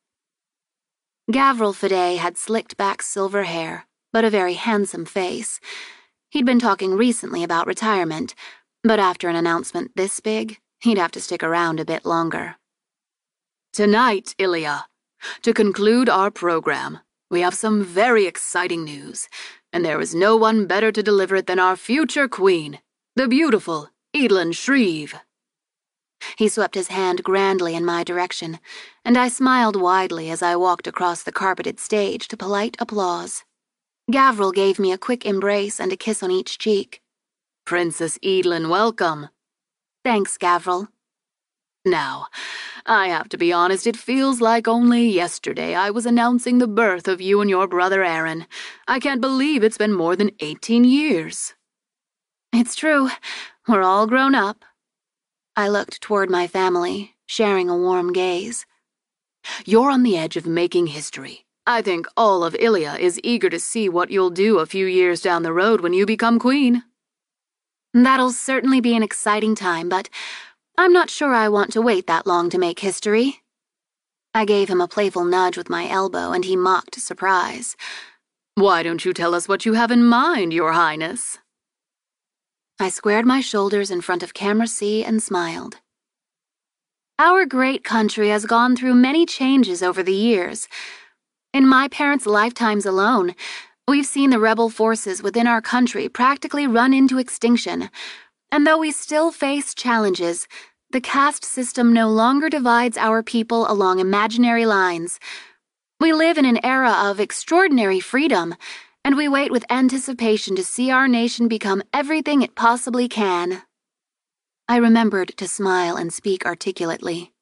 S2: Gavril Fade had slicked back silver hair, but a very handsome face. He'd been talking recently about retirement, but after an announcement this big, he'd have to stick around a bit longer. Tonight, Ilya, to conclude our program, we have some very exciting news, and there is no one better to deliver it than our future queen, the beautiful Edelyn Shreve. He swept his hand grandly in my direction, and I smiled widely as I walked across the carpeted stage to polite applause. Gavril gave me a quick embrace and a kiss on each cheek. Princess Edelyn, welcome. Thanks, Gavril. Now, I have to be honest, it feels like only yesterday I was announcing the birth of you and your brother Aaron. I can't believe it's been more than eighteen years. It's true. We're all grown up. I looked toward my family, sharing a warm gaze. You're on the edge of making history. I think all of Ilya is eager to see what you'll do a few years down the road when you become queen. That'll certainly be an exciting time, but I'm not sure I want to wait that long to make history. I gave him a playful nudge with my elbow, and he mocked surprise. Why don't you tell us what you have in mind, Your Highness? I squared my shoulders in front of Camera C and smiled. Our great country has gone through many changes over the years. In my parents' lifetimes alone, we've seen the rebel forces within our country practically run into extinction, and though we still face challenges,
S1: the caste system no longer divides our people along imaginary lines. We live in an era of extraordinary freedom, and we wait with anticipation to see our nation become everything it possibly can. I remembered to smile and speak articulately.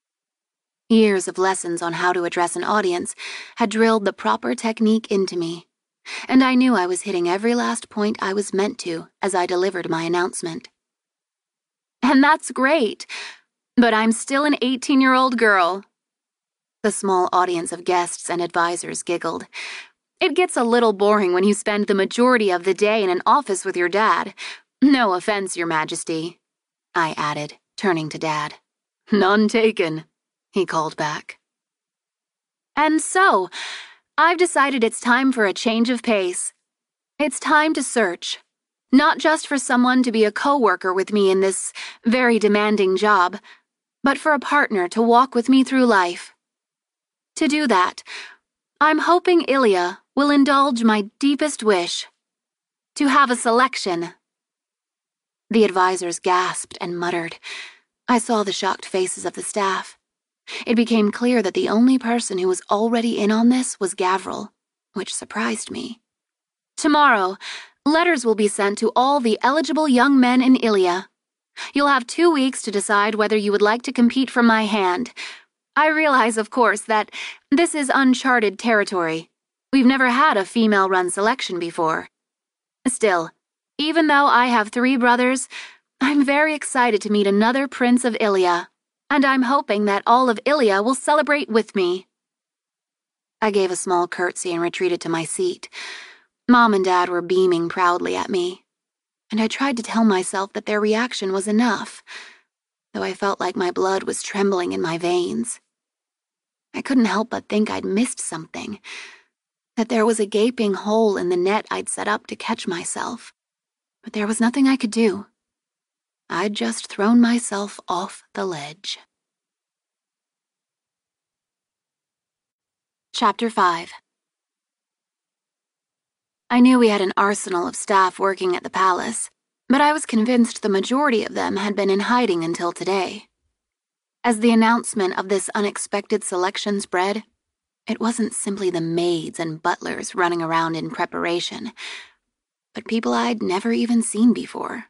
S1: Years of lessons on how to address an audience had drilled the proper technique into me, and I knew I was hitting every last point I was meant to as I delivered my announcement. And that's great, but I'm still an eighteen-year-old girl. The small audience of guests and advisors giggled. It gets a little boring when you spend the majority of the day in an office with your dad. No offense, Your Majesty, I added, turning to Dad. None taken, he called back. And so, I've decided it's time for a change of pace. It's time to search, not just for someone to be a co-worker with me in this very demanding job, but for a partner to walk with me through life. To do that, I'm hoping Ilya will indulge my deepest wish, to have a selection. The advisors gasped and muttered. I saw the shocked faces of the staff. It became clear that the only person who was already in on this was Gavril, which surprised me. Tomorrow, letters will be sent to all the eligible young men in Ilya. You'll have two weeks to decide whether you would like to compete for my hand. I realize, of course, that this is uncharted territory. We've never had a female-run selection before. Still, even though I have three brothers, I'm very excited to meet another prince of Ilya, and I'm hoping that all of Ilya will celebrate with me. I gave a small curtsy and retreated to my seat. Mom and Dad were beaming proudly at me, and I tried to tell myself that their reaction was enough, though I felt like my blood was trembling in my veins. I couldn't help but think I'd missed something, that there was a gaping hole in the net I'd set up to catch myself, but there was nothing I could do. I'd just thrown myself off the ledge. Chapter five. I knew we had an arsenal of staff working at the palace, but I was convinced the majority of them had been in hiding until today. As the announcement of this unexpected selection spread, it wasn't simply the maids and butlers running around in preparation, but people I'd never even seen before.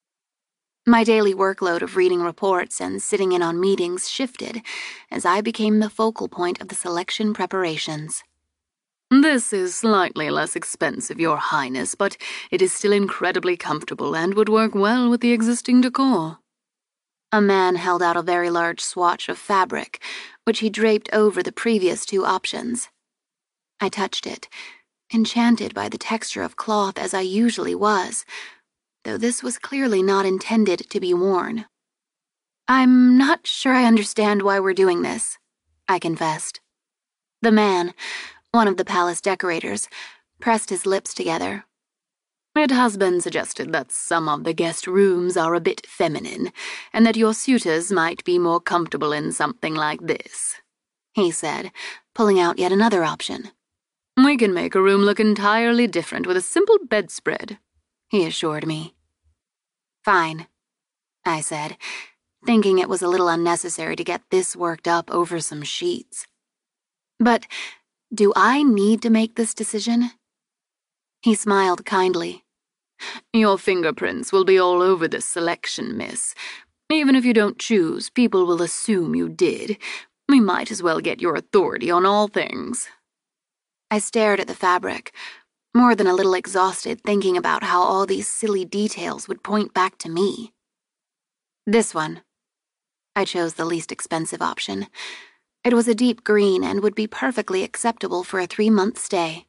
S1: My daily workload of reading reports and sitting in on meetings shifted as I became the focal point of the selection preparations. This is slightly less expensive, Your Highness, but it is still incredibly comfortable and would work well with the existing decor. A man held out a very large swatch of fabric, which he draped over the previous two options. I touched it, enchanted by the texture of cloth as I usually was, though this was clearly not intended to be worn. I'm not sure I understand why we're doing this, I confessed. The man, one of the palace decorators, pressed his lips together. It has been suggested that some of the guest rooms are a bit feminine, and that your suitors might be more comfortable in something like this, he said, pulling out yet another option. We can make a room look entirely different with a simple bedspread, he assured me. Fine, I said, thinking it was a little unnecessary to get this worked up over some sheets. But do I need to make this decision? He smiled kindly. Your fingerprints will be all over this selection, miss. Even if you don't choose, people will assume you did. We might as well get your authority on all things. I stared at the fabric, more than a little exhausted thinking about how all these silly details would point back to me. This one. I chose the least expensive option. It was a deep green and would be perfectly acceptable for a three-month stay.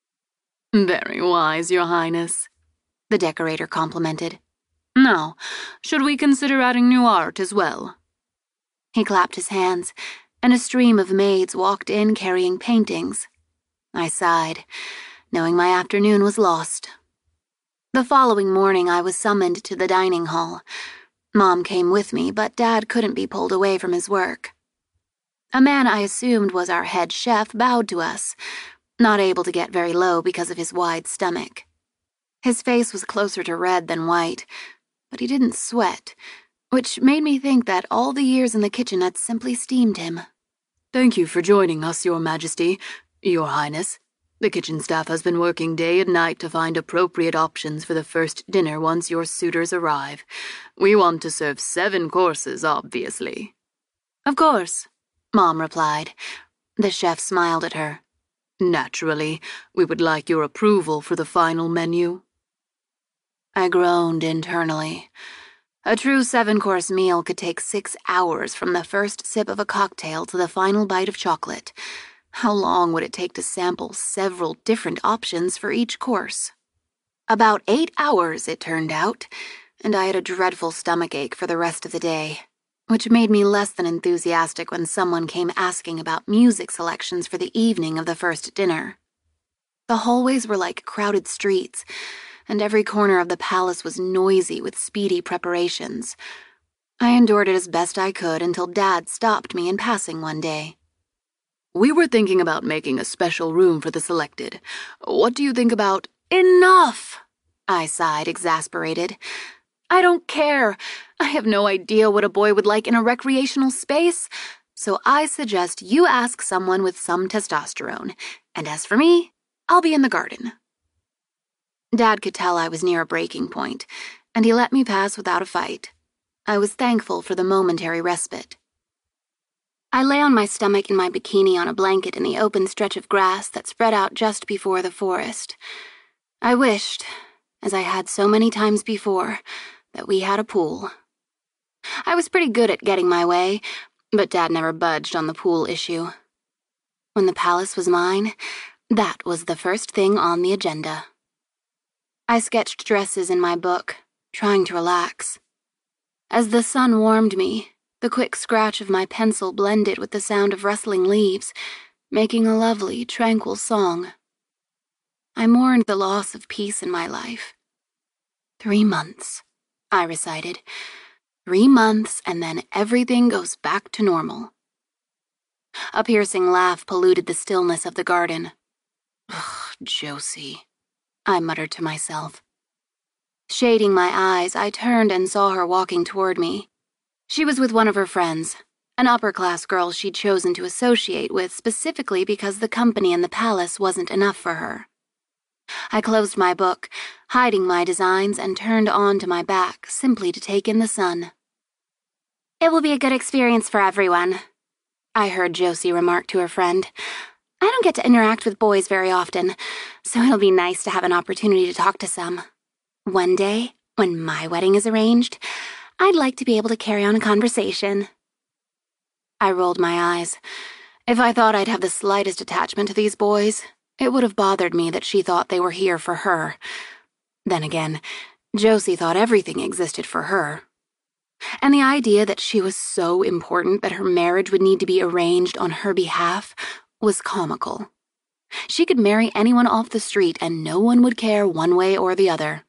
S1: Very wise, Your Highness, the decorator complimented. Now, should we consider adding new art as well? He clapped his hands, and a stream of maids walked in carrying paintings. I sighed, knowing my afternoon was lost. The following morning I was summoned to the dining hall. Mom came with me, but Dad couldn't be pulled away from his work. A man I assumed was our head chef bowed to us, not able to get very low because of his wide stomach. His face was closer to red than white, but he didn't sweat,
S2: which made me think that all the years in the kitchen had simply steamed him.
S1: Thank you for joining us, Your Majesty, Your Highness. The kitchen staff has been working day and night to find appropriate options for the first dinner once your suitors arrive. We want to serve seven courses, obviously.
S2: Of course, Mom replied. The chef smiled at her.
S1: Naturally, we would like your approval for the final menu.
S2: I groaned internally. A true seven-course meal could take six hours from the first sip of a cocktail to the final bite of chocolate. How long would it take to sample several different options for each course? About eight hours, it turned out, and I had a dreadful stomachache for the rest of the day, which made me less than enthusiastic when someone came asking about music selections for the evening of the first dinner. The hallways were like crowded streets, and every corner of the palace was noisy with speedy preparations. I endured it as best I could until Dad stopped me in passing one day.
S1: We were thinking about making a special room for the selected. What do you think about—
S2: Enough! I sighed, exasperated. I don't care. I have no idea what a boy would like in a recreational space, so I suggest you ask someone with some testosterone. And as for me, I'll be in the garden. Dad could tell I was near a breaking point, and he let me pass without a fight. I was thankful for the momentary respite. I lay on my stomach in my bikini on a blanket in the open stretch of grass that spread out just before the forest. I wished, as I had so many times before, that we had a pool. I was pretty good at getting my way, but Dad never budged on the pool issue. When the palace was mine, that was the first thing on the agenda. I sketched dresses in my book, trying to relax. As the sun warmed me, the quick scratch of my pencil blended with the sound of rustling leaves, making a lovely, tranquil song. I mourned the loss of peace in my life. Three months, I recited. Three months, and then everything goes back to normal. A piercing laugh polluted the stillness of the garden. Ugh, Josie, I muttered to myself. Shading my eyes, I turned and saw her walking toward me. She was with one of her friends, an upper-class girl she'd chosen to associate with specifically because the company in the palace wasn't enough for her. I closed my book, hiding my designs, and turned on to my back simply to take in the sun. It will be a good experience for everyone, I heard Josie remark to her friend. I don't get to interact with boys very often, so it'll be nice to have an opportunity to talk to some. One day, when my wedding is arranged, I'd like to be able to carry on a conversation. I rolled my eyes. If I thought I'd have the slightest attachment to these boys, it would have bothered me that she thought they were here for her. Then again, Josie thought everything existed for her. And the idea that she was so important that her marriage would need to be arranged on her behalf was comical. She could marry anyone off the street and no one would care one way or the other.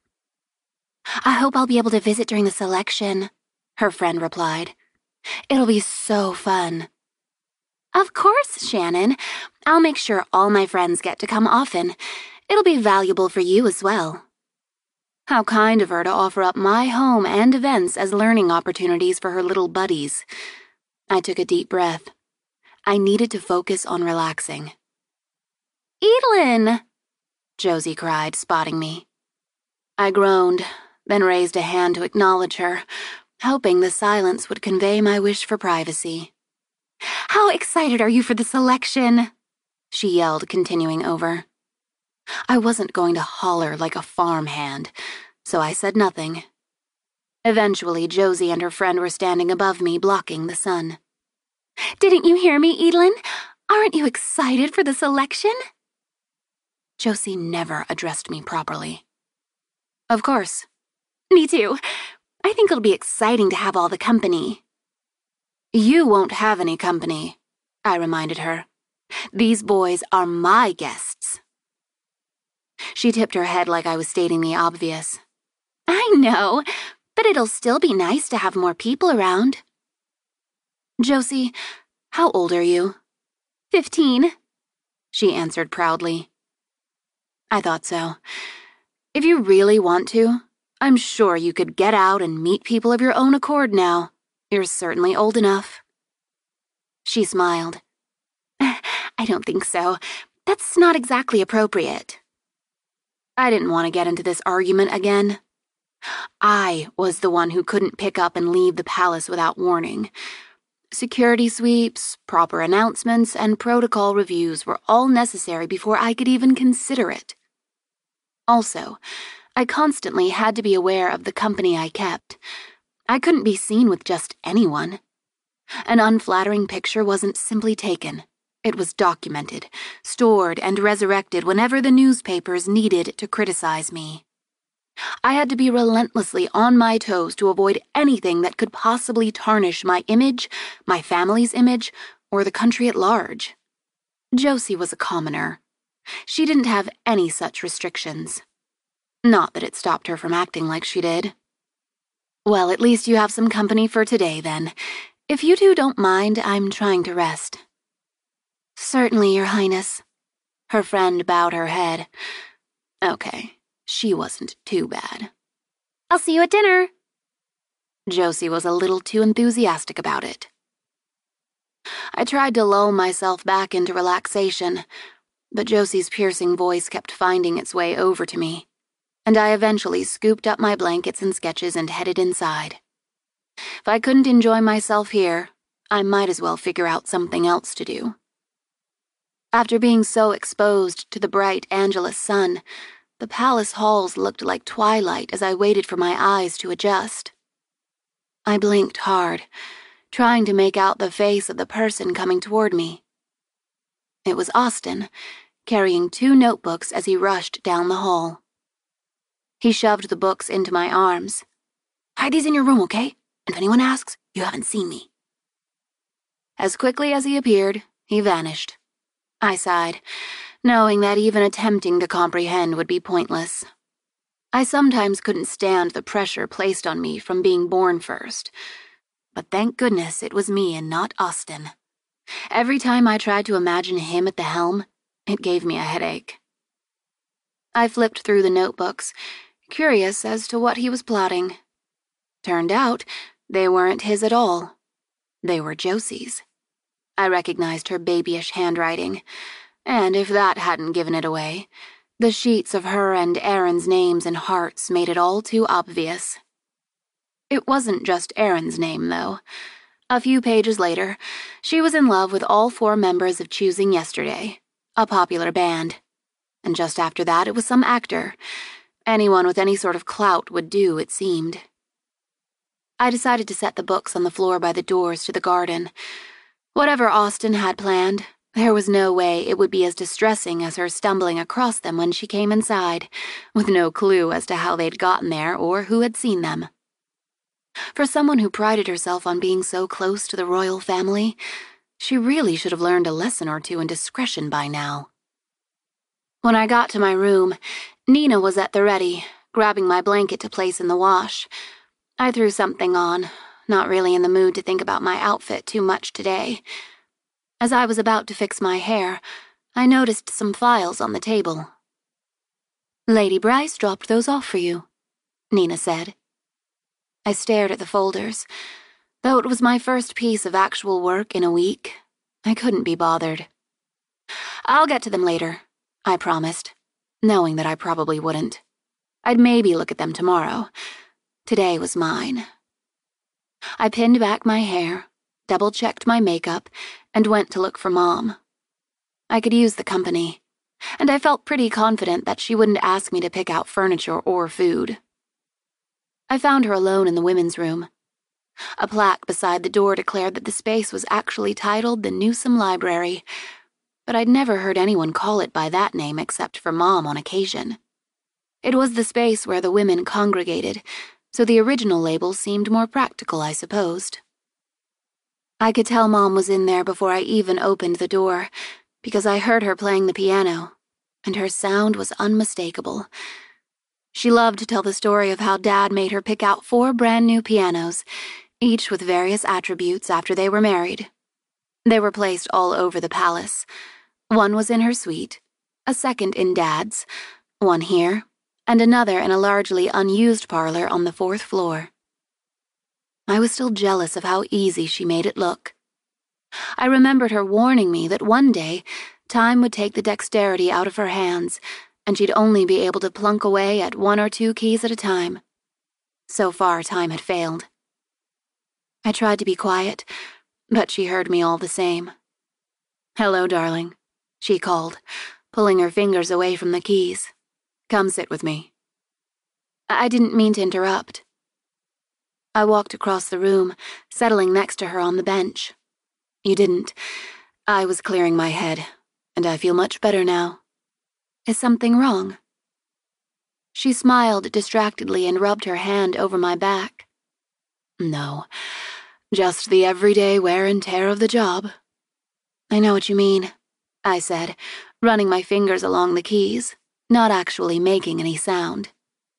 S2: I hope I'll be able to visit during the selection, her friend replied. It'll be so fun. Of course, Shannon. I'll make sure all my friends get to come often. It'll be valuable for you as well. How kind of her to offer up my home and events as learning opportunities for her little buddies. I took a deep breath. I needed to focus on relaxing. Edelyn! Josie cried, spotting me. I groaned, then raised a hand to acknowledge her, hoping the silence would convey my wish for privacy. How excited are you for the selection? She yelled, continuing over. I wasn't going to holler like a farmhand, so I said nothing. Eventually, Josie and her friend were standing above me, blocking the sun. Didn't you hear me, Edelyn? Aren't you excited for the selection? Josie never addressed me properly. Of course. Me too. I think it'll be exciting to have all the company. You won't have any company, I reminded her. These boys are my guests. She tipped her head like I was stating the obvious. I know, but it'll still be nice to have more people around. Josie, how old are you? Fifteen, she answered proudly. I thought so. If you really want to, I'm sure you could get out and meet people of your own accord now. You're certainly old enough." She smiled. "I don't think so. That's not exactly appropriate." I didn't want to get into this argument again. I was the one who couldn't pick up and leave the palace without warning. Security sweeps, proper announcements, and protocol reviews were all necessary before I could even consider it. Also, I constantly had to be aware of the company I kept. I couldn't be seen with just anyone. An unflattering picture wasn't simply taken. It was documented, stored, and resurrected whenever the newspapers needed to criticize me. I had to be relentlessly on my toes to avoid anything that could possibly tarnish my image, my family's image, or the country at large. Josie was a commoner. She didn't have any such restrictions. Not that it stopped her from acting like she did. "Well, at least you have some company for today, then. If you two don't mind, I'm trying to rest." "Certainly, Your Highness." Her friend bowed her head. Okay, she wasn't too bad. "I'll see you at dinner." Josie was a little too enthusiastic about it. I tried to lull myself back into relaxation, but Josie's piercing voice kept finding its way over to me, and I eventually scooped up my blankets and sketches and headed inside. If I couldn't enjoy myself here, I might as well figure out something else to do. After being so exposed to the bright Angelus sun, the palace halls looked like twilight as I waited for my eyes to adjust. I blinked hard, trying to make out the face of the person coming toward me. It was Austin, carrying two notebooks as he rushed down the hall. He shoved the books into my arms. "Hide these in your room, okay? And if anyone asks, you haven't seen me." As quickly as he appeared, he vanished. I sighed, knowing that even attempting to comprehend would be pointless. I sometimes couldn't stand the pressure placed on me from being born first. But thank goodness it was me and not Austin. Every time I tried to imagine him at the helm, it gave me a headache. I flipped through the notebooks, curious as to what he was plotting. Turned out, they weren't his at all. They were Josie's. I recognized her babyish handwriting, and if that hadn't given it away, the sheets of her and Aaron's names and hearts made it all too obvious. It wasn't just Aaron's name, though. A few pages later, she was in love with all four members of Choosing Yesterday, a popular band. And just after that, it was some actor. Anyone with any sort of clout would do, it seemed. I decided to set the books on the floor by the doors to the garden. Whatever Austin had planned, there was no way it would be as distressing as her stumbling across them when she came inside, with no clue as to how they'd gotten there or who had seen them. For someone who prided herself on being so close to the royal family, she really should have learned a lesson or two in discretion by now. When I got to my room, Nina was at the ready, grabbing my blanket to place in the wash. I threw something on, not really in the mood to think about my outfit too much today. As I was about to fix my hair, I noticed some files on the table. "Lady Bryce dropped those off for you," Nina said. I stared at the folders. Though it was my first piece of actual work in a week, I couldn't be bothered. "I'll get to them later," I promised, knowing that I probably wouldn't. I'd maybe look at them tomorrow. Today was mine. I pinned back my hair, double-checked my makeup, and went to look for Mom. I could use the company, and I felt pretty confident that she wouldn't ask me to pick out furniture or food. I found her alone in the women's room. A plaque beside the door declared that the space was actually titled the Newsom Library, but I'd never heard anyone call it by that name except for Mom on occasion. It was the space where the women congregated, so the original label seemed more practical, I supposed. I could tell Mom was in there before I even opened the door, because I heard her playing the piano, and her sound was unmistakable. She loved to tell the story of how Dad made her pick out four brand new pianos, each with various attributes after they were married. They were placed all over the palace. One was in her suite, a second in Dad's, one here, and another in a largely unused parlor on the fourth floor. I was still jealous of how easy she made it look. I remembered her warning me that one day, time would take the dexterity out of her hands, and she'd only be able to plunk away at one or two keys at a time. So far, time had failed. I tried to be quiet, but she heard me all the same. "Hello, darling," she called, pulling her fingers away from the keys. "Come sit with me." I didn't mean to interrupt. I walked across the room, settling next to her on the bench. "You didn't. I was clearing my head, and I feel much better now. Is something wrong?" She smiled distractedly and rubbed her hand over my back. "No, just the everyday wear and tear of the job." "I know what you mean," I said, running my fingers along the keys, not actually making any sound.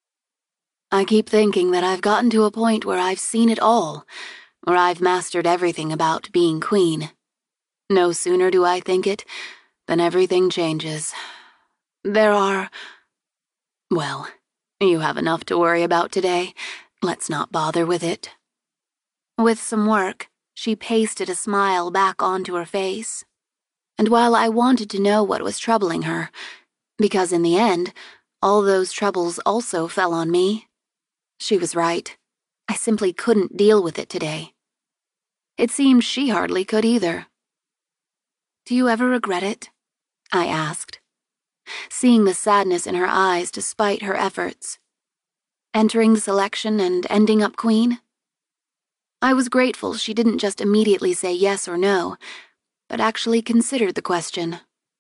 S2: "I keep thinking that I've gotten to a point where I've seen it all, where I've mastered everything about being queen. No sooner do I think it, than everything changes. There are... Well, you have enough to worry about today. Let's not bother with it." With some work, she pasted a smile back onto her face. And while I wanted to know what was troubling her, because in the end, all those troubles also fell on me, she was right. I simply couldn't deal with it today. It seemed she hardly could either. "Do you ever regret it?" I asked, seeing the sadness in her eyes despite her efforts. Entering the selection and ending up queen? I was grateful she didn't just immediately say yes or no, but actually considered the question.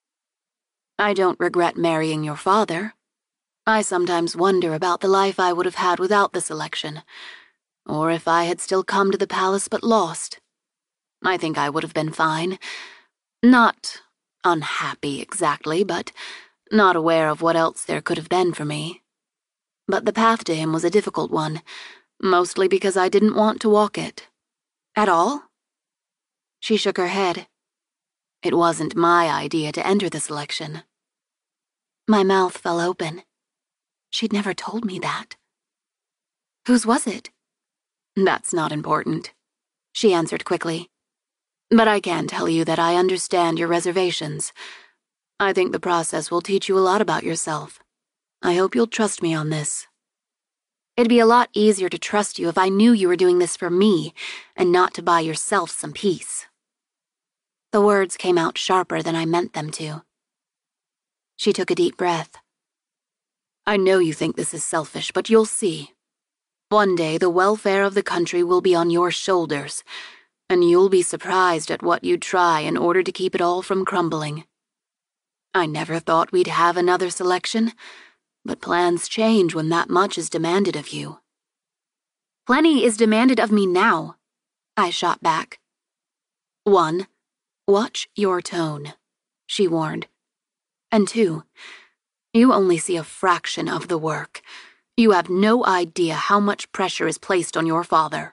S2: "I don't regret marrying your father. I sometimes wonder about the life I would have had without the selection, or if I had still come to the palace but lost. I think I would have been fine. Not unhappy exactly, but not aware of what else there could have been for me. But the path to him was a difficult one, mostly because I didn't want to walk it." "At all?" She shook her head. "It wasn't my idea to enter the selection." My mouth fell open. She'd never told me that. "Whose was it?" "That's not important," she answered quickly. "But I can tell you that I understand your reservations. I think the process will teach you a lot about yourself. I hope you'll trust me on this." "It'd be a lot easier to trust you if I knew you were doing this for me and not to buy yourself some peace." The words came out sharper than I meant them to. She took a deep breath. "I know you think this is selfish, but you'll see. One day the welfare of the country will be on your shoulders, and you'll be surprised at what you'd try in order to keep it all from crumbling. I never thought we'd have another selection, but plans change when that much is demanded of you." "Plenty is demanded of me now," I shot back. "One, watch your tone," she warned. "And two, you only see a fraction of the work. You have no idea how much pressure is placed on your father."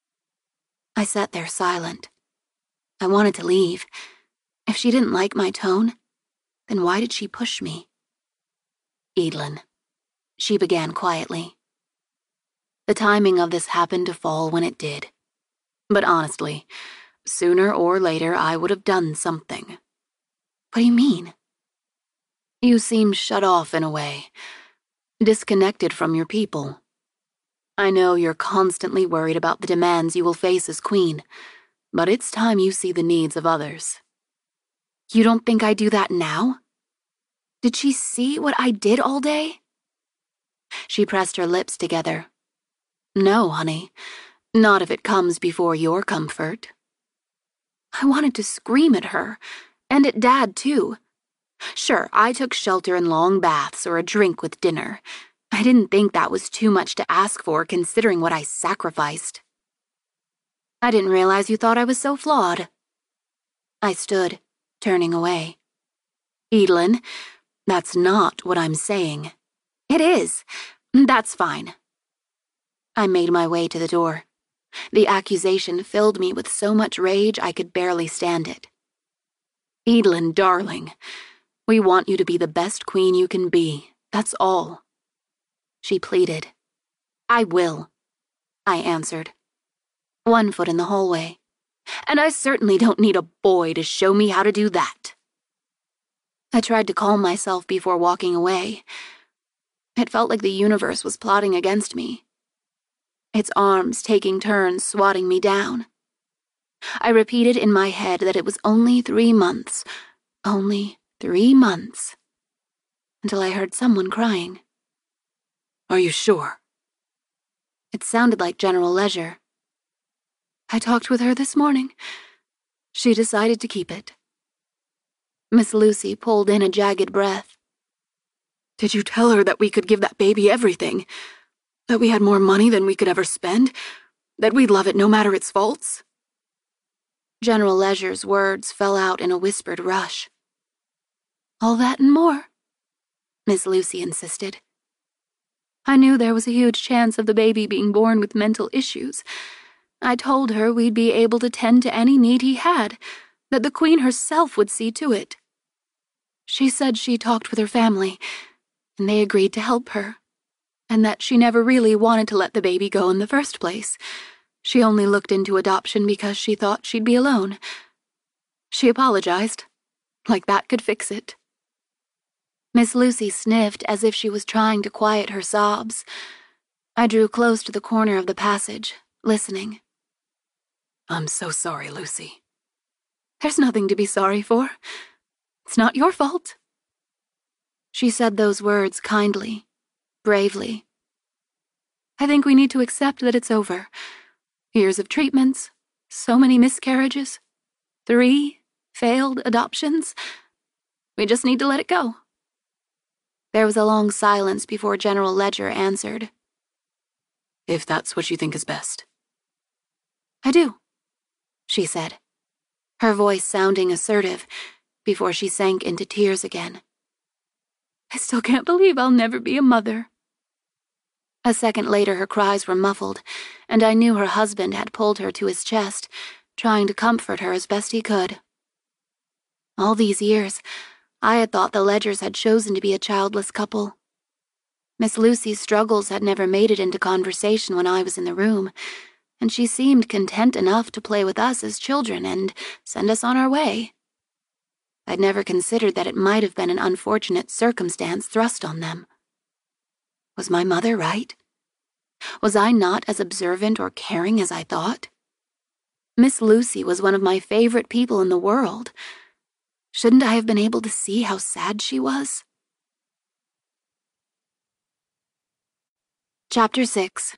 S2: I sat there silent. I wanted to leave. If she didn't like my tone, then why did she push me? "Edelyn," she began quietly. "The timing of this happened to fall when it did. But honestly, sooner or later I would have done something." "What do you mean?" "You seem shut off in a way, disconnected from your people. I know you're constantly worried about the demands you will face as queen, but it's time you see the needs of others." "You don't think I do that now? Did she see what I did all day?" She pressed her lips together. "No, honey, not if it comes before your comfort." I wanted to scream at her, and at Dad, too. Sure, I took shelter in long baths or a drink with dinner. I didn't think that was too much to ask for considering what I sacrificed. "I didn't realize you thought I was so flawed." I stood, turning away. "Edelyn, that's not what I'm saying." "It is. That's fine." I made my way to the door. The accusation filled me with so much rage I could barely stand it. "Edelyn, darling, we want you to be the best queen you can be, that's all. she pleaded. I will, I answered. One foot in the hallway.
S1: And I certainly don't need a boy to show me how to do that.
S2: I tried to calm myself before walking away. It felt like the universe was plotting against me. Its arms taking turns swatting me down. I repeated in my head that it was only three months, only three months, until I heard someone crying.
S1: Are you sure?
S2: It sounded like General Leisure. I talked with her this morning. She decided to keep it. Miss Lucy pulled in a jagged breath.
S1: Did you tell her that we could give that baby everything? That we had more money than we could ever spend? That we'd love it no matter its faults?
S2: General Leisure's words fell out in a whispered rush. All that and more, Miss Lucy insisted. I knew there was a huge chance of the baby being born with mental issues. I told her we'd be able to tend to any need he had, that the Queen herself would see to it. She said she talked with her family, and they agreed to help her, and that she never really wanted to let the baby go in the first place. She only looked into adoption because she thought she'd be alone. She apologized, like that could fix it. Miss Lucy sniffed as if she was trying to quiet her sobs. I drew close to the corner of the passage, listening.
S1: I'm so sorry, Lucy.
S2: There's nothing to be sorry for. It's not your fault. She said those words kindly, bravely. I think we need to accept that it's over. Years of treatments, so many miscarriages, three failed adoptions. We just need to let it go. There was a long silence before General Leisure answered.
S1: If that's what you think is best.
S2: I do, she said, her voice sounding assertive before she sank into tears again. I still can't believe I'll never be a mother. A second later, her cries were muffled, and I knew her husband had pulled her to his chest, trying to comfort her as best he could. All these years, I had thought the Ledgers had chosen to be a childless couple. Miss Lucy's struggles had never made it into conversation when I was in the room, and she seemed content enough to play with us as children and send us on our way. I'd never considered that it might have been an unfortunate circumstance thrust on them. Was my mother right? Was I not as observant or caring as I thought? Miss Lucy was one of my favorite people in the world. Shouldn't I have been able to see how sad she was? Chapter six.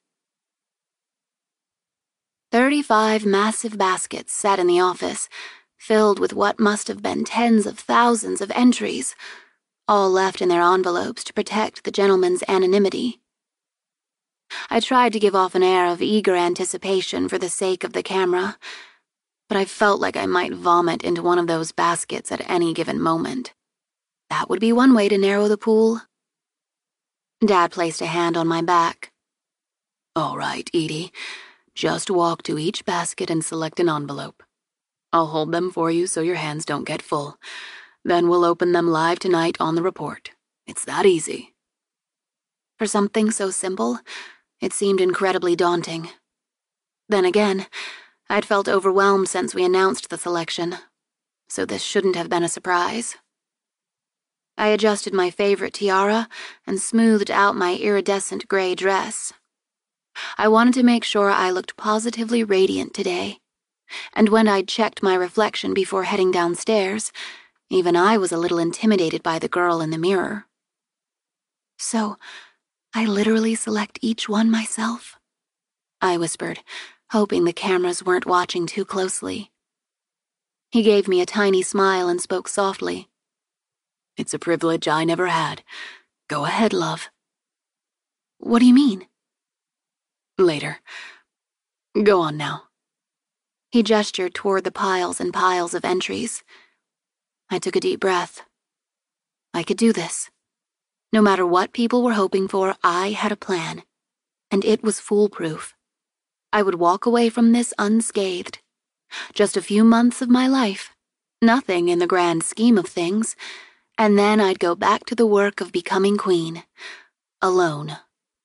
S2: Thirty-five massive baskets sat in the office, filled with what must have been tens of thousands of entries, all left in their envelopes to protect the gentleman's anonymity. I tried to give off an air of eager anticipation for the sake of the camera, but I felt like I might vomit into one of those baskets at any given moment. That would be one way to narrow the pool. Dad placed a hand on my back.
S1: All right, Edie. Just walk to each basket and select an envelope. I'll hold them for you so your hands don't get full. Then we'll open them live tonight on the report. It's that easy.
S2: For something so simple, it seemed incredibly daunting. Then again, I'd felt overwhelmed since we announced the selection, so this shouldn't have been a surprise. I adjusted my favorite tiara and smoothed out my iridescent gray dress. I wanted to make sure I looked positively radiant today, and when I'd checked my reflection before heading downstairs, even I was a little intimidated by the girl in the mirror. So, I literally select each one myself? I whispered, hoping the cameras weren't watching too closely. He gave me a tiny smile and spoke softly.
S1: It's a privilege I never had. Go ahead, love.
S2: What do you mean?
S1: Later. Go on now.
S2: He gestured toward the piles and piles of entries. I took a deep breath. I could do this. No matter what people were hoping for, I had a plan, and it was foolproof. I would walk away from this unscathed. Just a few months of my life, nothing in the grand scheme of things, and then I'd go back to the work of becoming queen, alone,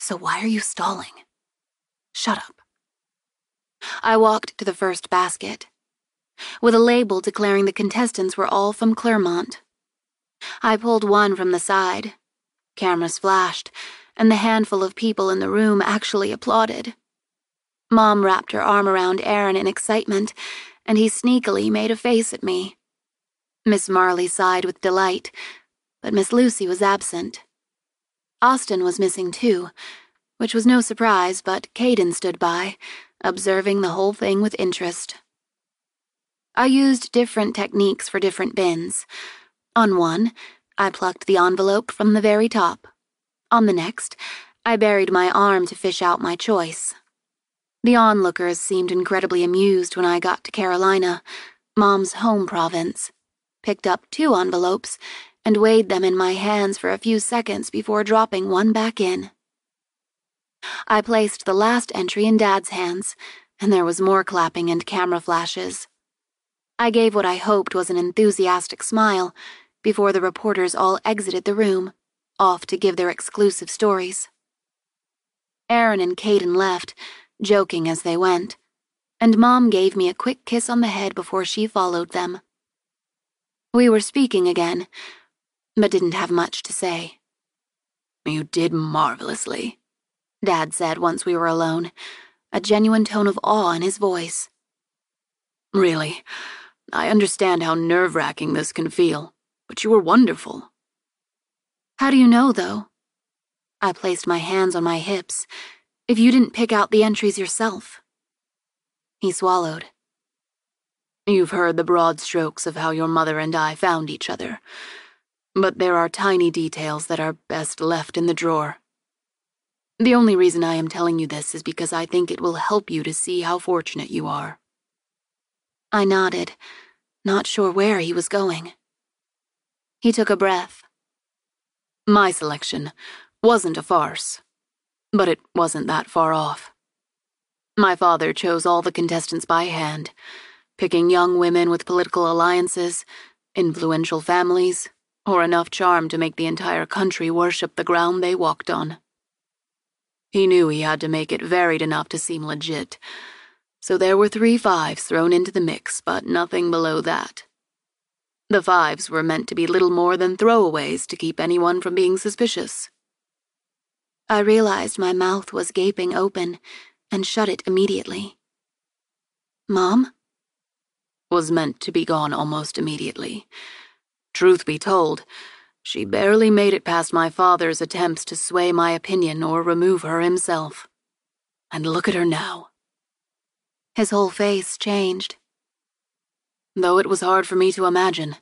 S2: So why are you stalling? Shut up. I walked to the first basket, with a label declaring the contestants were all from Claremont. I pulled one from the side. Cameras flashed, and the handful of people in the room actually applauded. Mom wrapped her arm around Aaron in excitement, and he sneakily made a face at me. Miss Marley sighed with delight, but Miss Lucy was absent. Austin was missing too, which was no surprise, but Caden stood by, observing the whole thing with interest. I used different techniques for different bins. On one, I plucked the envelope from the very top. On the next, I buried my arm to fish out my choice. The onlookers seemed incredibly amused when I got to Carolina, Mom's home province, picked up two envelopes, and weighed them in my hands for a few seconds before dropping one back in. I placed the last entry in Dad's hands, and there was more clapping and camera flashes. I gave what I hoped was an enthusiastic smile before the reporters all exited the room, off to give their exclusive stories. Aaron and Caden left, joking as they went, and Mom gave me a quick kiss on the head before she followed them. We were speaking again, but didn't have much to say.
S1: "You did marvelously,"
S2: Dad said once we were alone, a genuine tone of awe in his voice.
S1: "Really, I understand how nerve-wracking this can feel, but you were wonderful."
S2: "How do you know, though?" I placed my hands on my hips. "If you didn't pick out the entries yourself." He swallowed.
S1: "You've heard the broad strokes of how your mother and I found each other, but there are tiny details that are best left in the drawer. The only reason I am telling you this is because I think it will help you to see how fortunate you are."
S2: I nodded, not sure where he was going. He took a breath.
S1: "My selection wasn't a farce, but it wasn't that far off. My father chose all the contestants by hand, picking young women with political alliances, influential families, or enough charm to make the entire country worship the ground they walked on. He knew he had to make it varied enough to seem legit, so there were three fives thrown into the mix, but nothing below that. The fives were meant to be little more than throwaways to keep anyone from being suspicious."
S2: I realized my mouth was gaping open and shut it immediately. "Mom?"
S1: "Was meant to be gone almost immediately. Truth be told, she barely made it past my father's attempts to sway my opinion or remove her himself. And look at her now."
S2: His whole face changed.
S1: "Though it was hard for me to imagine,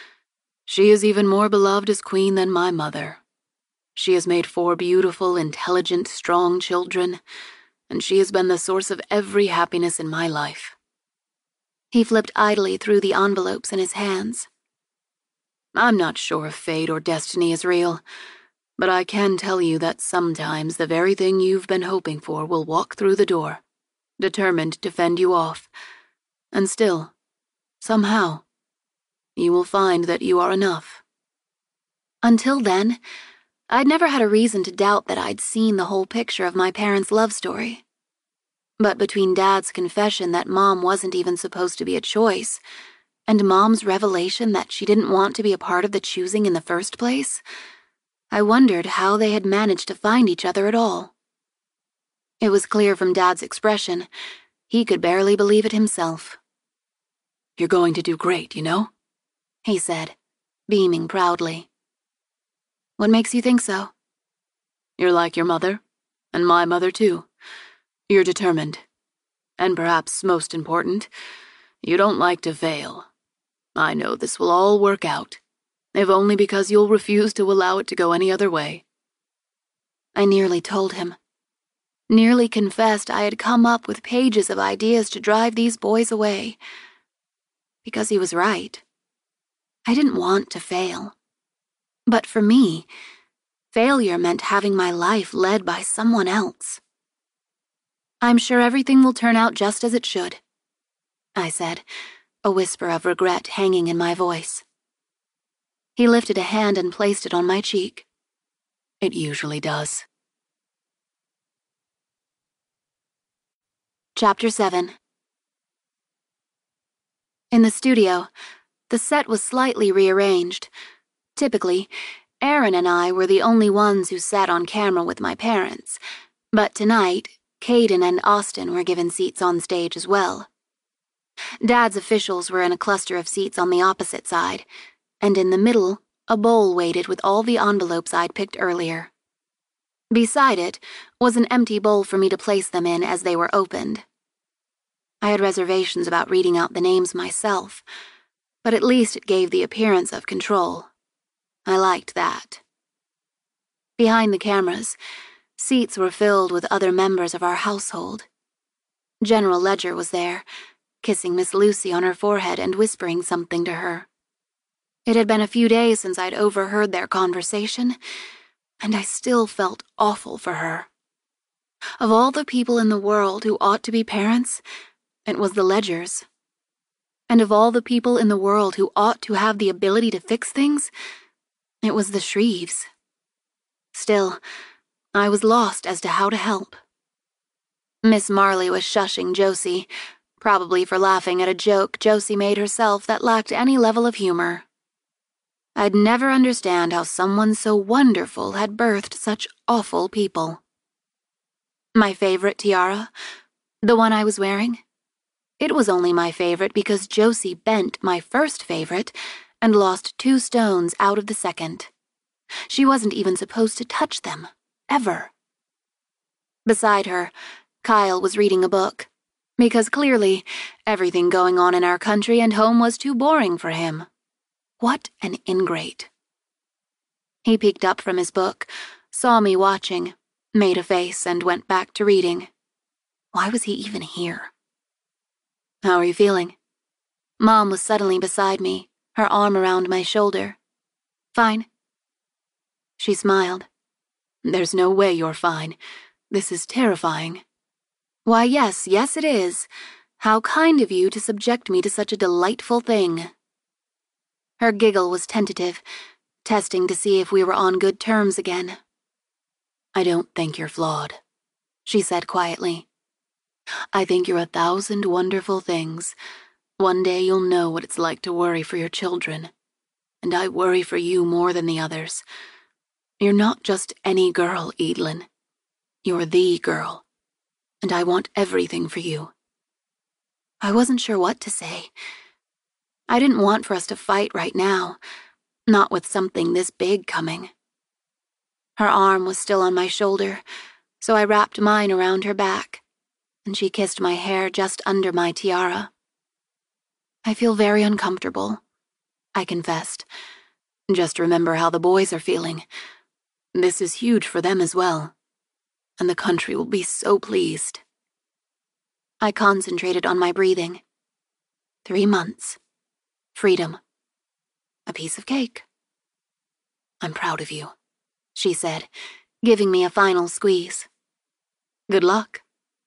S1: she is even more beloved as queen than my mother. She has made four beautiful, intelligent, strong children, and she has been the source of every happiness in my life."
S2: He flipped idly through the envelopes in his hands.
S1: "I'm not sure if fate or destiny is real, but I can tell you that sometimes the very thing you've been hoping for will walk through the door, determined to fend you off, and still, somehow, you will find that you are enough."
S2: Until then, I'd never had a reason to doubt that I'd seen the whole picture of my parents' love story. But between Dad's confession that Mom wasn't even supposed to be a choice, and Mom's revelation that she didn't want to be a part of the choosing in the first place, I wondered how they had managed to find each other at all. It was clear from Dad's expression, he could barely believe it himself.
S1: "You're going to do great, you know?"
S2: he said, beaming proudly. "What makes you think so?"
S1: "You're like your mother, and my mother too. You're determined. And perhaps most important, you don't like to fail. I know this will all work out, if only because you'll refuse to allow it to go any other way."
S2: I nearly told him. Nearly confessed I had come up with pages of ideas to drive these boys away. Because he was right. I didn't want to fail. But for me, failure meant having my life led by someone else. "I'm sure everything will turn out just as it should," I said, a whisper of regret hanging in my voice. He lifted a hand and placed it on my cheek.
S1: "It usually does."
S2: Chapter seven. In the studio, the set was slightly rearranged. Typically, Aaron and I were the only ones who sat on camera with my parents, but tonight, Caden and Austin were given seats on stage as well. Dad's officials were in a cluster of seats on the opposite side, and in the middle, a bowl waited with all the envelopes I'd picked earlier. Beside it was an empty bowl for me to place them in as they were opened. I had reservations about reading out the names myself, but at least it gave the appearance of control. I liked that. Behind the cameras, seats were filled with other members of our household. General Ledger was there, kissing Miss Lucy on her forehead and whispering something to her. It had been a few days since I'd overheard their conversation, and I still felt awful for her. Of all the people in the world who ought to be parents, it was the Ledgers. And of all the people in the world who ought to have the ability to fix things, it was the Shreves. Still, I was lost as to how to help. Miss Marley was shushing Josie, probably for laughing at a joke Josie made herself that lacked any level of humor. I'd never understand how someone so wonderful had birthed such awful people. My favorite tiara, the one I was wearing, it was only my favorite because Josie bent my first favorite and lost two stones out of the second. She wasn't even supposed to touch them, ever. Beside her, Kyle was reading a book, because clearly everything going on in our country and home was too boring for him. What an ingrate. He peeked up from his book, saw me watching, made a face, and went back to reading. Why was he even here? How are you feeling? Mom was suddenly beside me, her arm around my shoulder. Fine. She smiled. There's no way you're fine. This is terrifying. Why, yes, yes it is. How kind of you to subject me to such a delightful thing. Her giggle was tentative, testing to see if we were on good terms again. I don't think you're flawed, she said quietly. I think you're a thousand wonderful things. One day you'll know what it's like to worry for your children. And I worry for you more than the others. You're not just any girl, Edelyn. You're the girl. And I want everything for you. I wasn't sure what to say. I didn't want for us to fight right now, not with something this big coming. Her arm was still on my shoulder, so I wrapped mine around her back, and she kissed my hair just under my tiara. I feel very uncomfortable, I confessed. Just remember how the boys are feeling. This is huge for them as well, and the country will be so pleased. I concentrated on my breathing. Three months. Freedom. A piece of cake. I'm proud of you, she said, giving me a final squeeze. Good luck.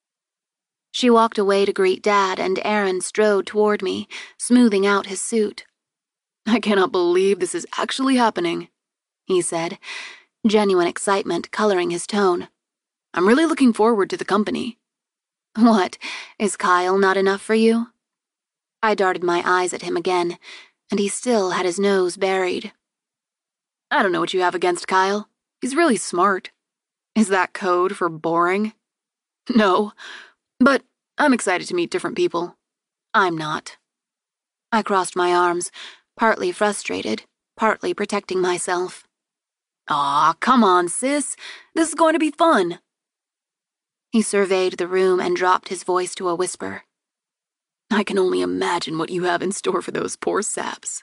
S2: She walked away to greet Dad, and Aaron strode toward me, smoothing out his suit. I cannot believe this is actually happening, he said, genuine excitement coloring his tone. I'm really looking forward to the company. What, is Kyle not enough for you? I darted my eyes at him again, and he still had his nose buried. I don't know what you have against Kyle. He's really smart. Is that code for boring? No, but I'm excited to meet different people. I'm not. I crossed my arms, partly frustrated, partly protecting myself. Aw, come on, sis. This is going to be fun. He surveyed the room and dropped his voice to a whisper. I can only imagine what you have in store for those poor saps.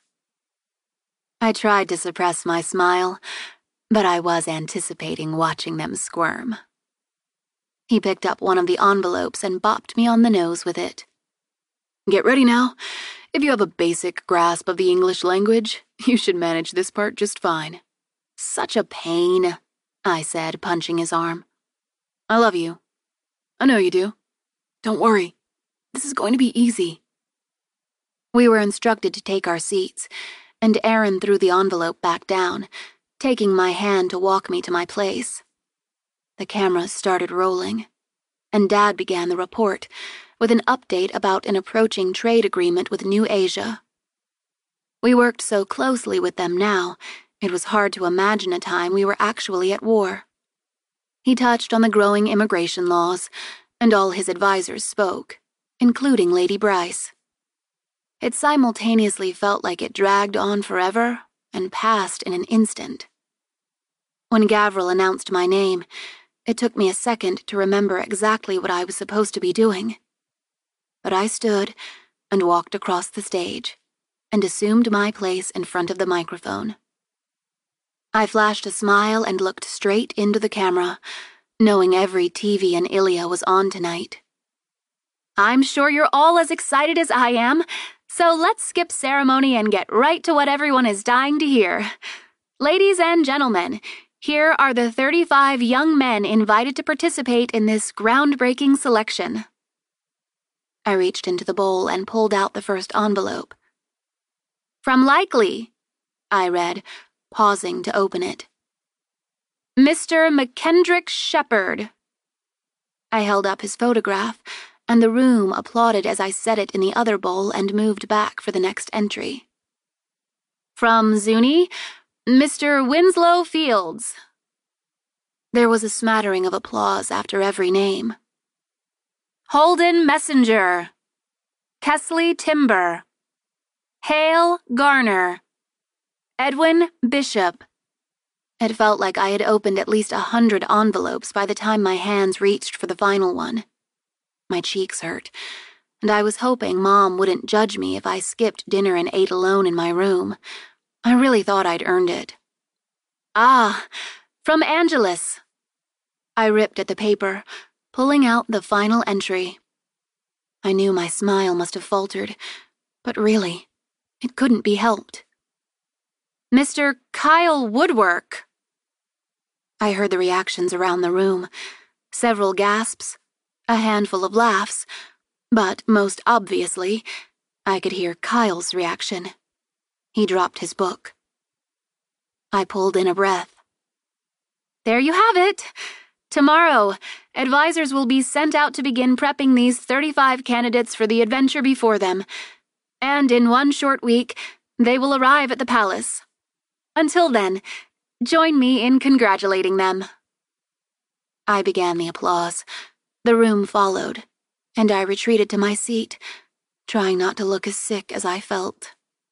S2: I tried to suppress my smile, but I was anticipating watching them squirm. He picked up one of the envelopes and bopped me on the nose with it. Get ready now. If you have a basic grasp of the English language, you should manage this part just fine. Such a pain, I said, punching his arm. I love you. I know you do. Don't worry. This is going to be easy. We were instructed to take our seats, and Aaron threw the envelope back down, taking my hand to walk me to my place. The cameras started rolling, and Dad began the report, with an update about an approaching trade agreement with New Asia. We worked so closely with them now, it was hard to imagine a time we were actually at war. He touched on the growing immigration laws, and all his advisors spoke, including Lady Bryce. It simultaneously felt like it dragged on forever and passed in an instant. When Gavril announced my name, it took me a second to remember exactly what I was supposed to be doing. But I stood and walked across the stage and assumed my place in front of the microphone. I flashed a smile and looked straight into the camera, knowing every T V in Ilia was on tonight. I'm sure you're all as excited as I am, so let's skip ceremony and get right to what everyone is dying to hear. Ladies and gentlemen, here are the thirty-five young men invited to participate in this groundbreaking selection. I reached into the bowl and pulled out the first envelope. From Likely, I read, pausing to open it. Mister McKendrick Shepard. I held up his photograph, and the room applauded as I set it in the other bowl and moved back for the next entry. From Zuni, Mister Winslow Fields. There was a smattering of applause after every name. Holden Messenger. Kesley Timber. Hale Garner. Edwin Bishop. It felt like I had opened at least a hundred envelopes by the time my hands reached for the final one. My cheeks hurt, and I was hoping Mom wouldn't judge me if I skipped dinner and ate alone in my room. I really thought I'd earned it. Ah, from Angelus. I ripped at the paper, pulling out the final entry. I knew my smile must have faltered, but really, it couldn't be helped. Mister Kyle Woodwork. I heard the reactions around the room, several gasps, a handful of laughs, but most obviously, I could hear Kyle's reaction. He dropped his book. I pulled in a breath. There you have it. Tomorrow, advisors will be sent out to begin prepping these thirty-five candidates for the adventure before them, and in one short week, they will arrive at the palace. Until then, join me in congratulating them. I began the applause. The room followed, and I retreated to my seat, trying not to look as sick as I felt.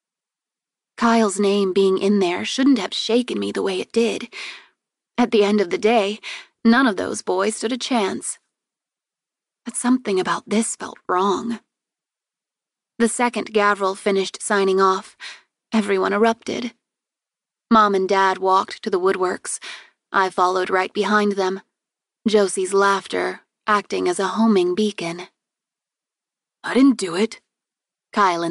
S2: Kyle's name being in there shouldn't have shaken me the way it did. At the end of the day, none of those boys stood a chance. But something about this felt wrong. The second Gavril finished signing off, everyone erupted. Mom and Dad walked to the woodworks. I followed right behind them, Josie's laughter acting as a homing beacon. I didn't do it, Kyle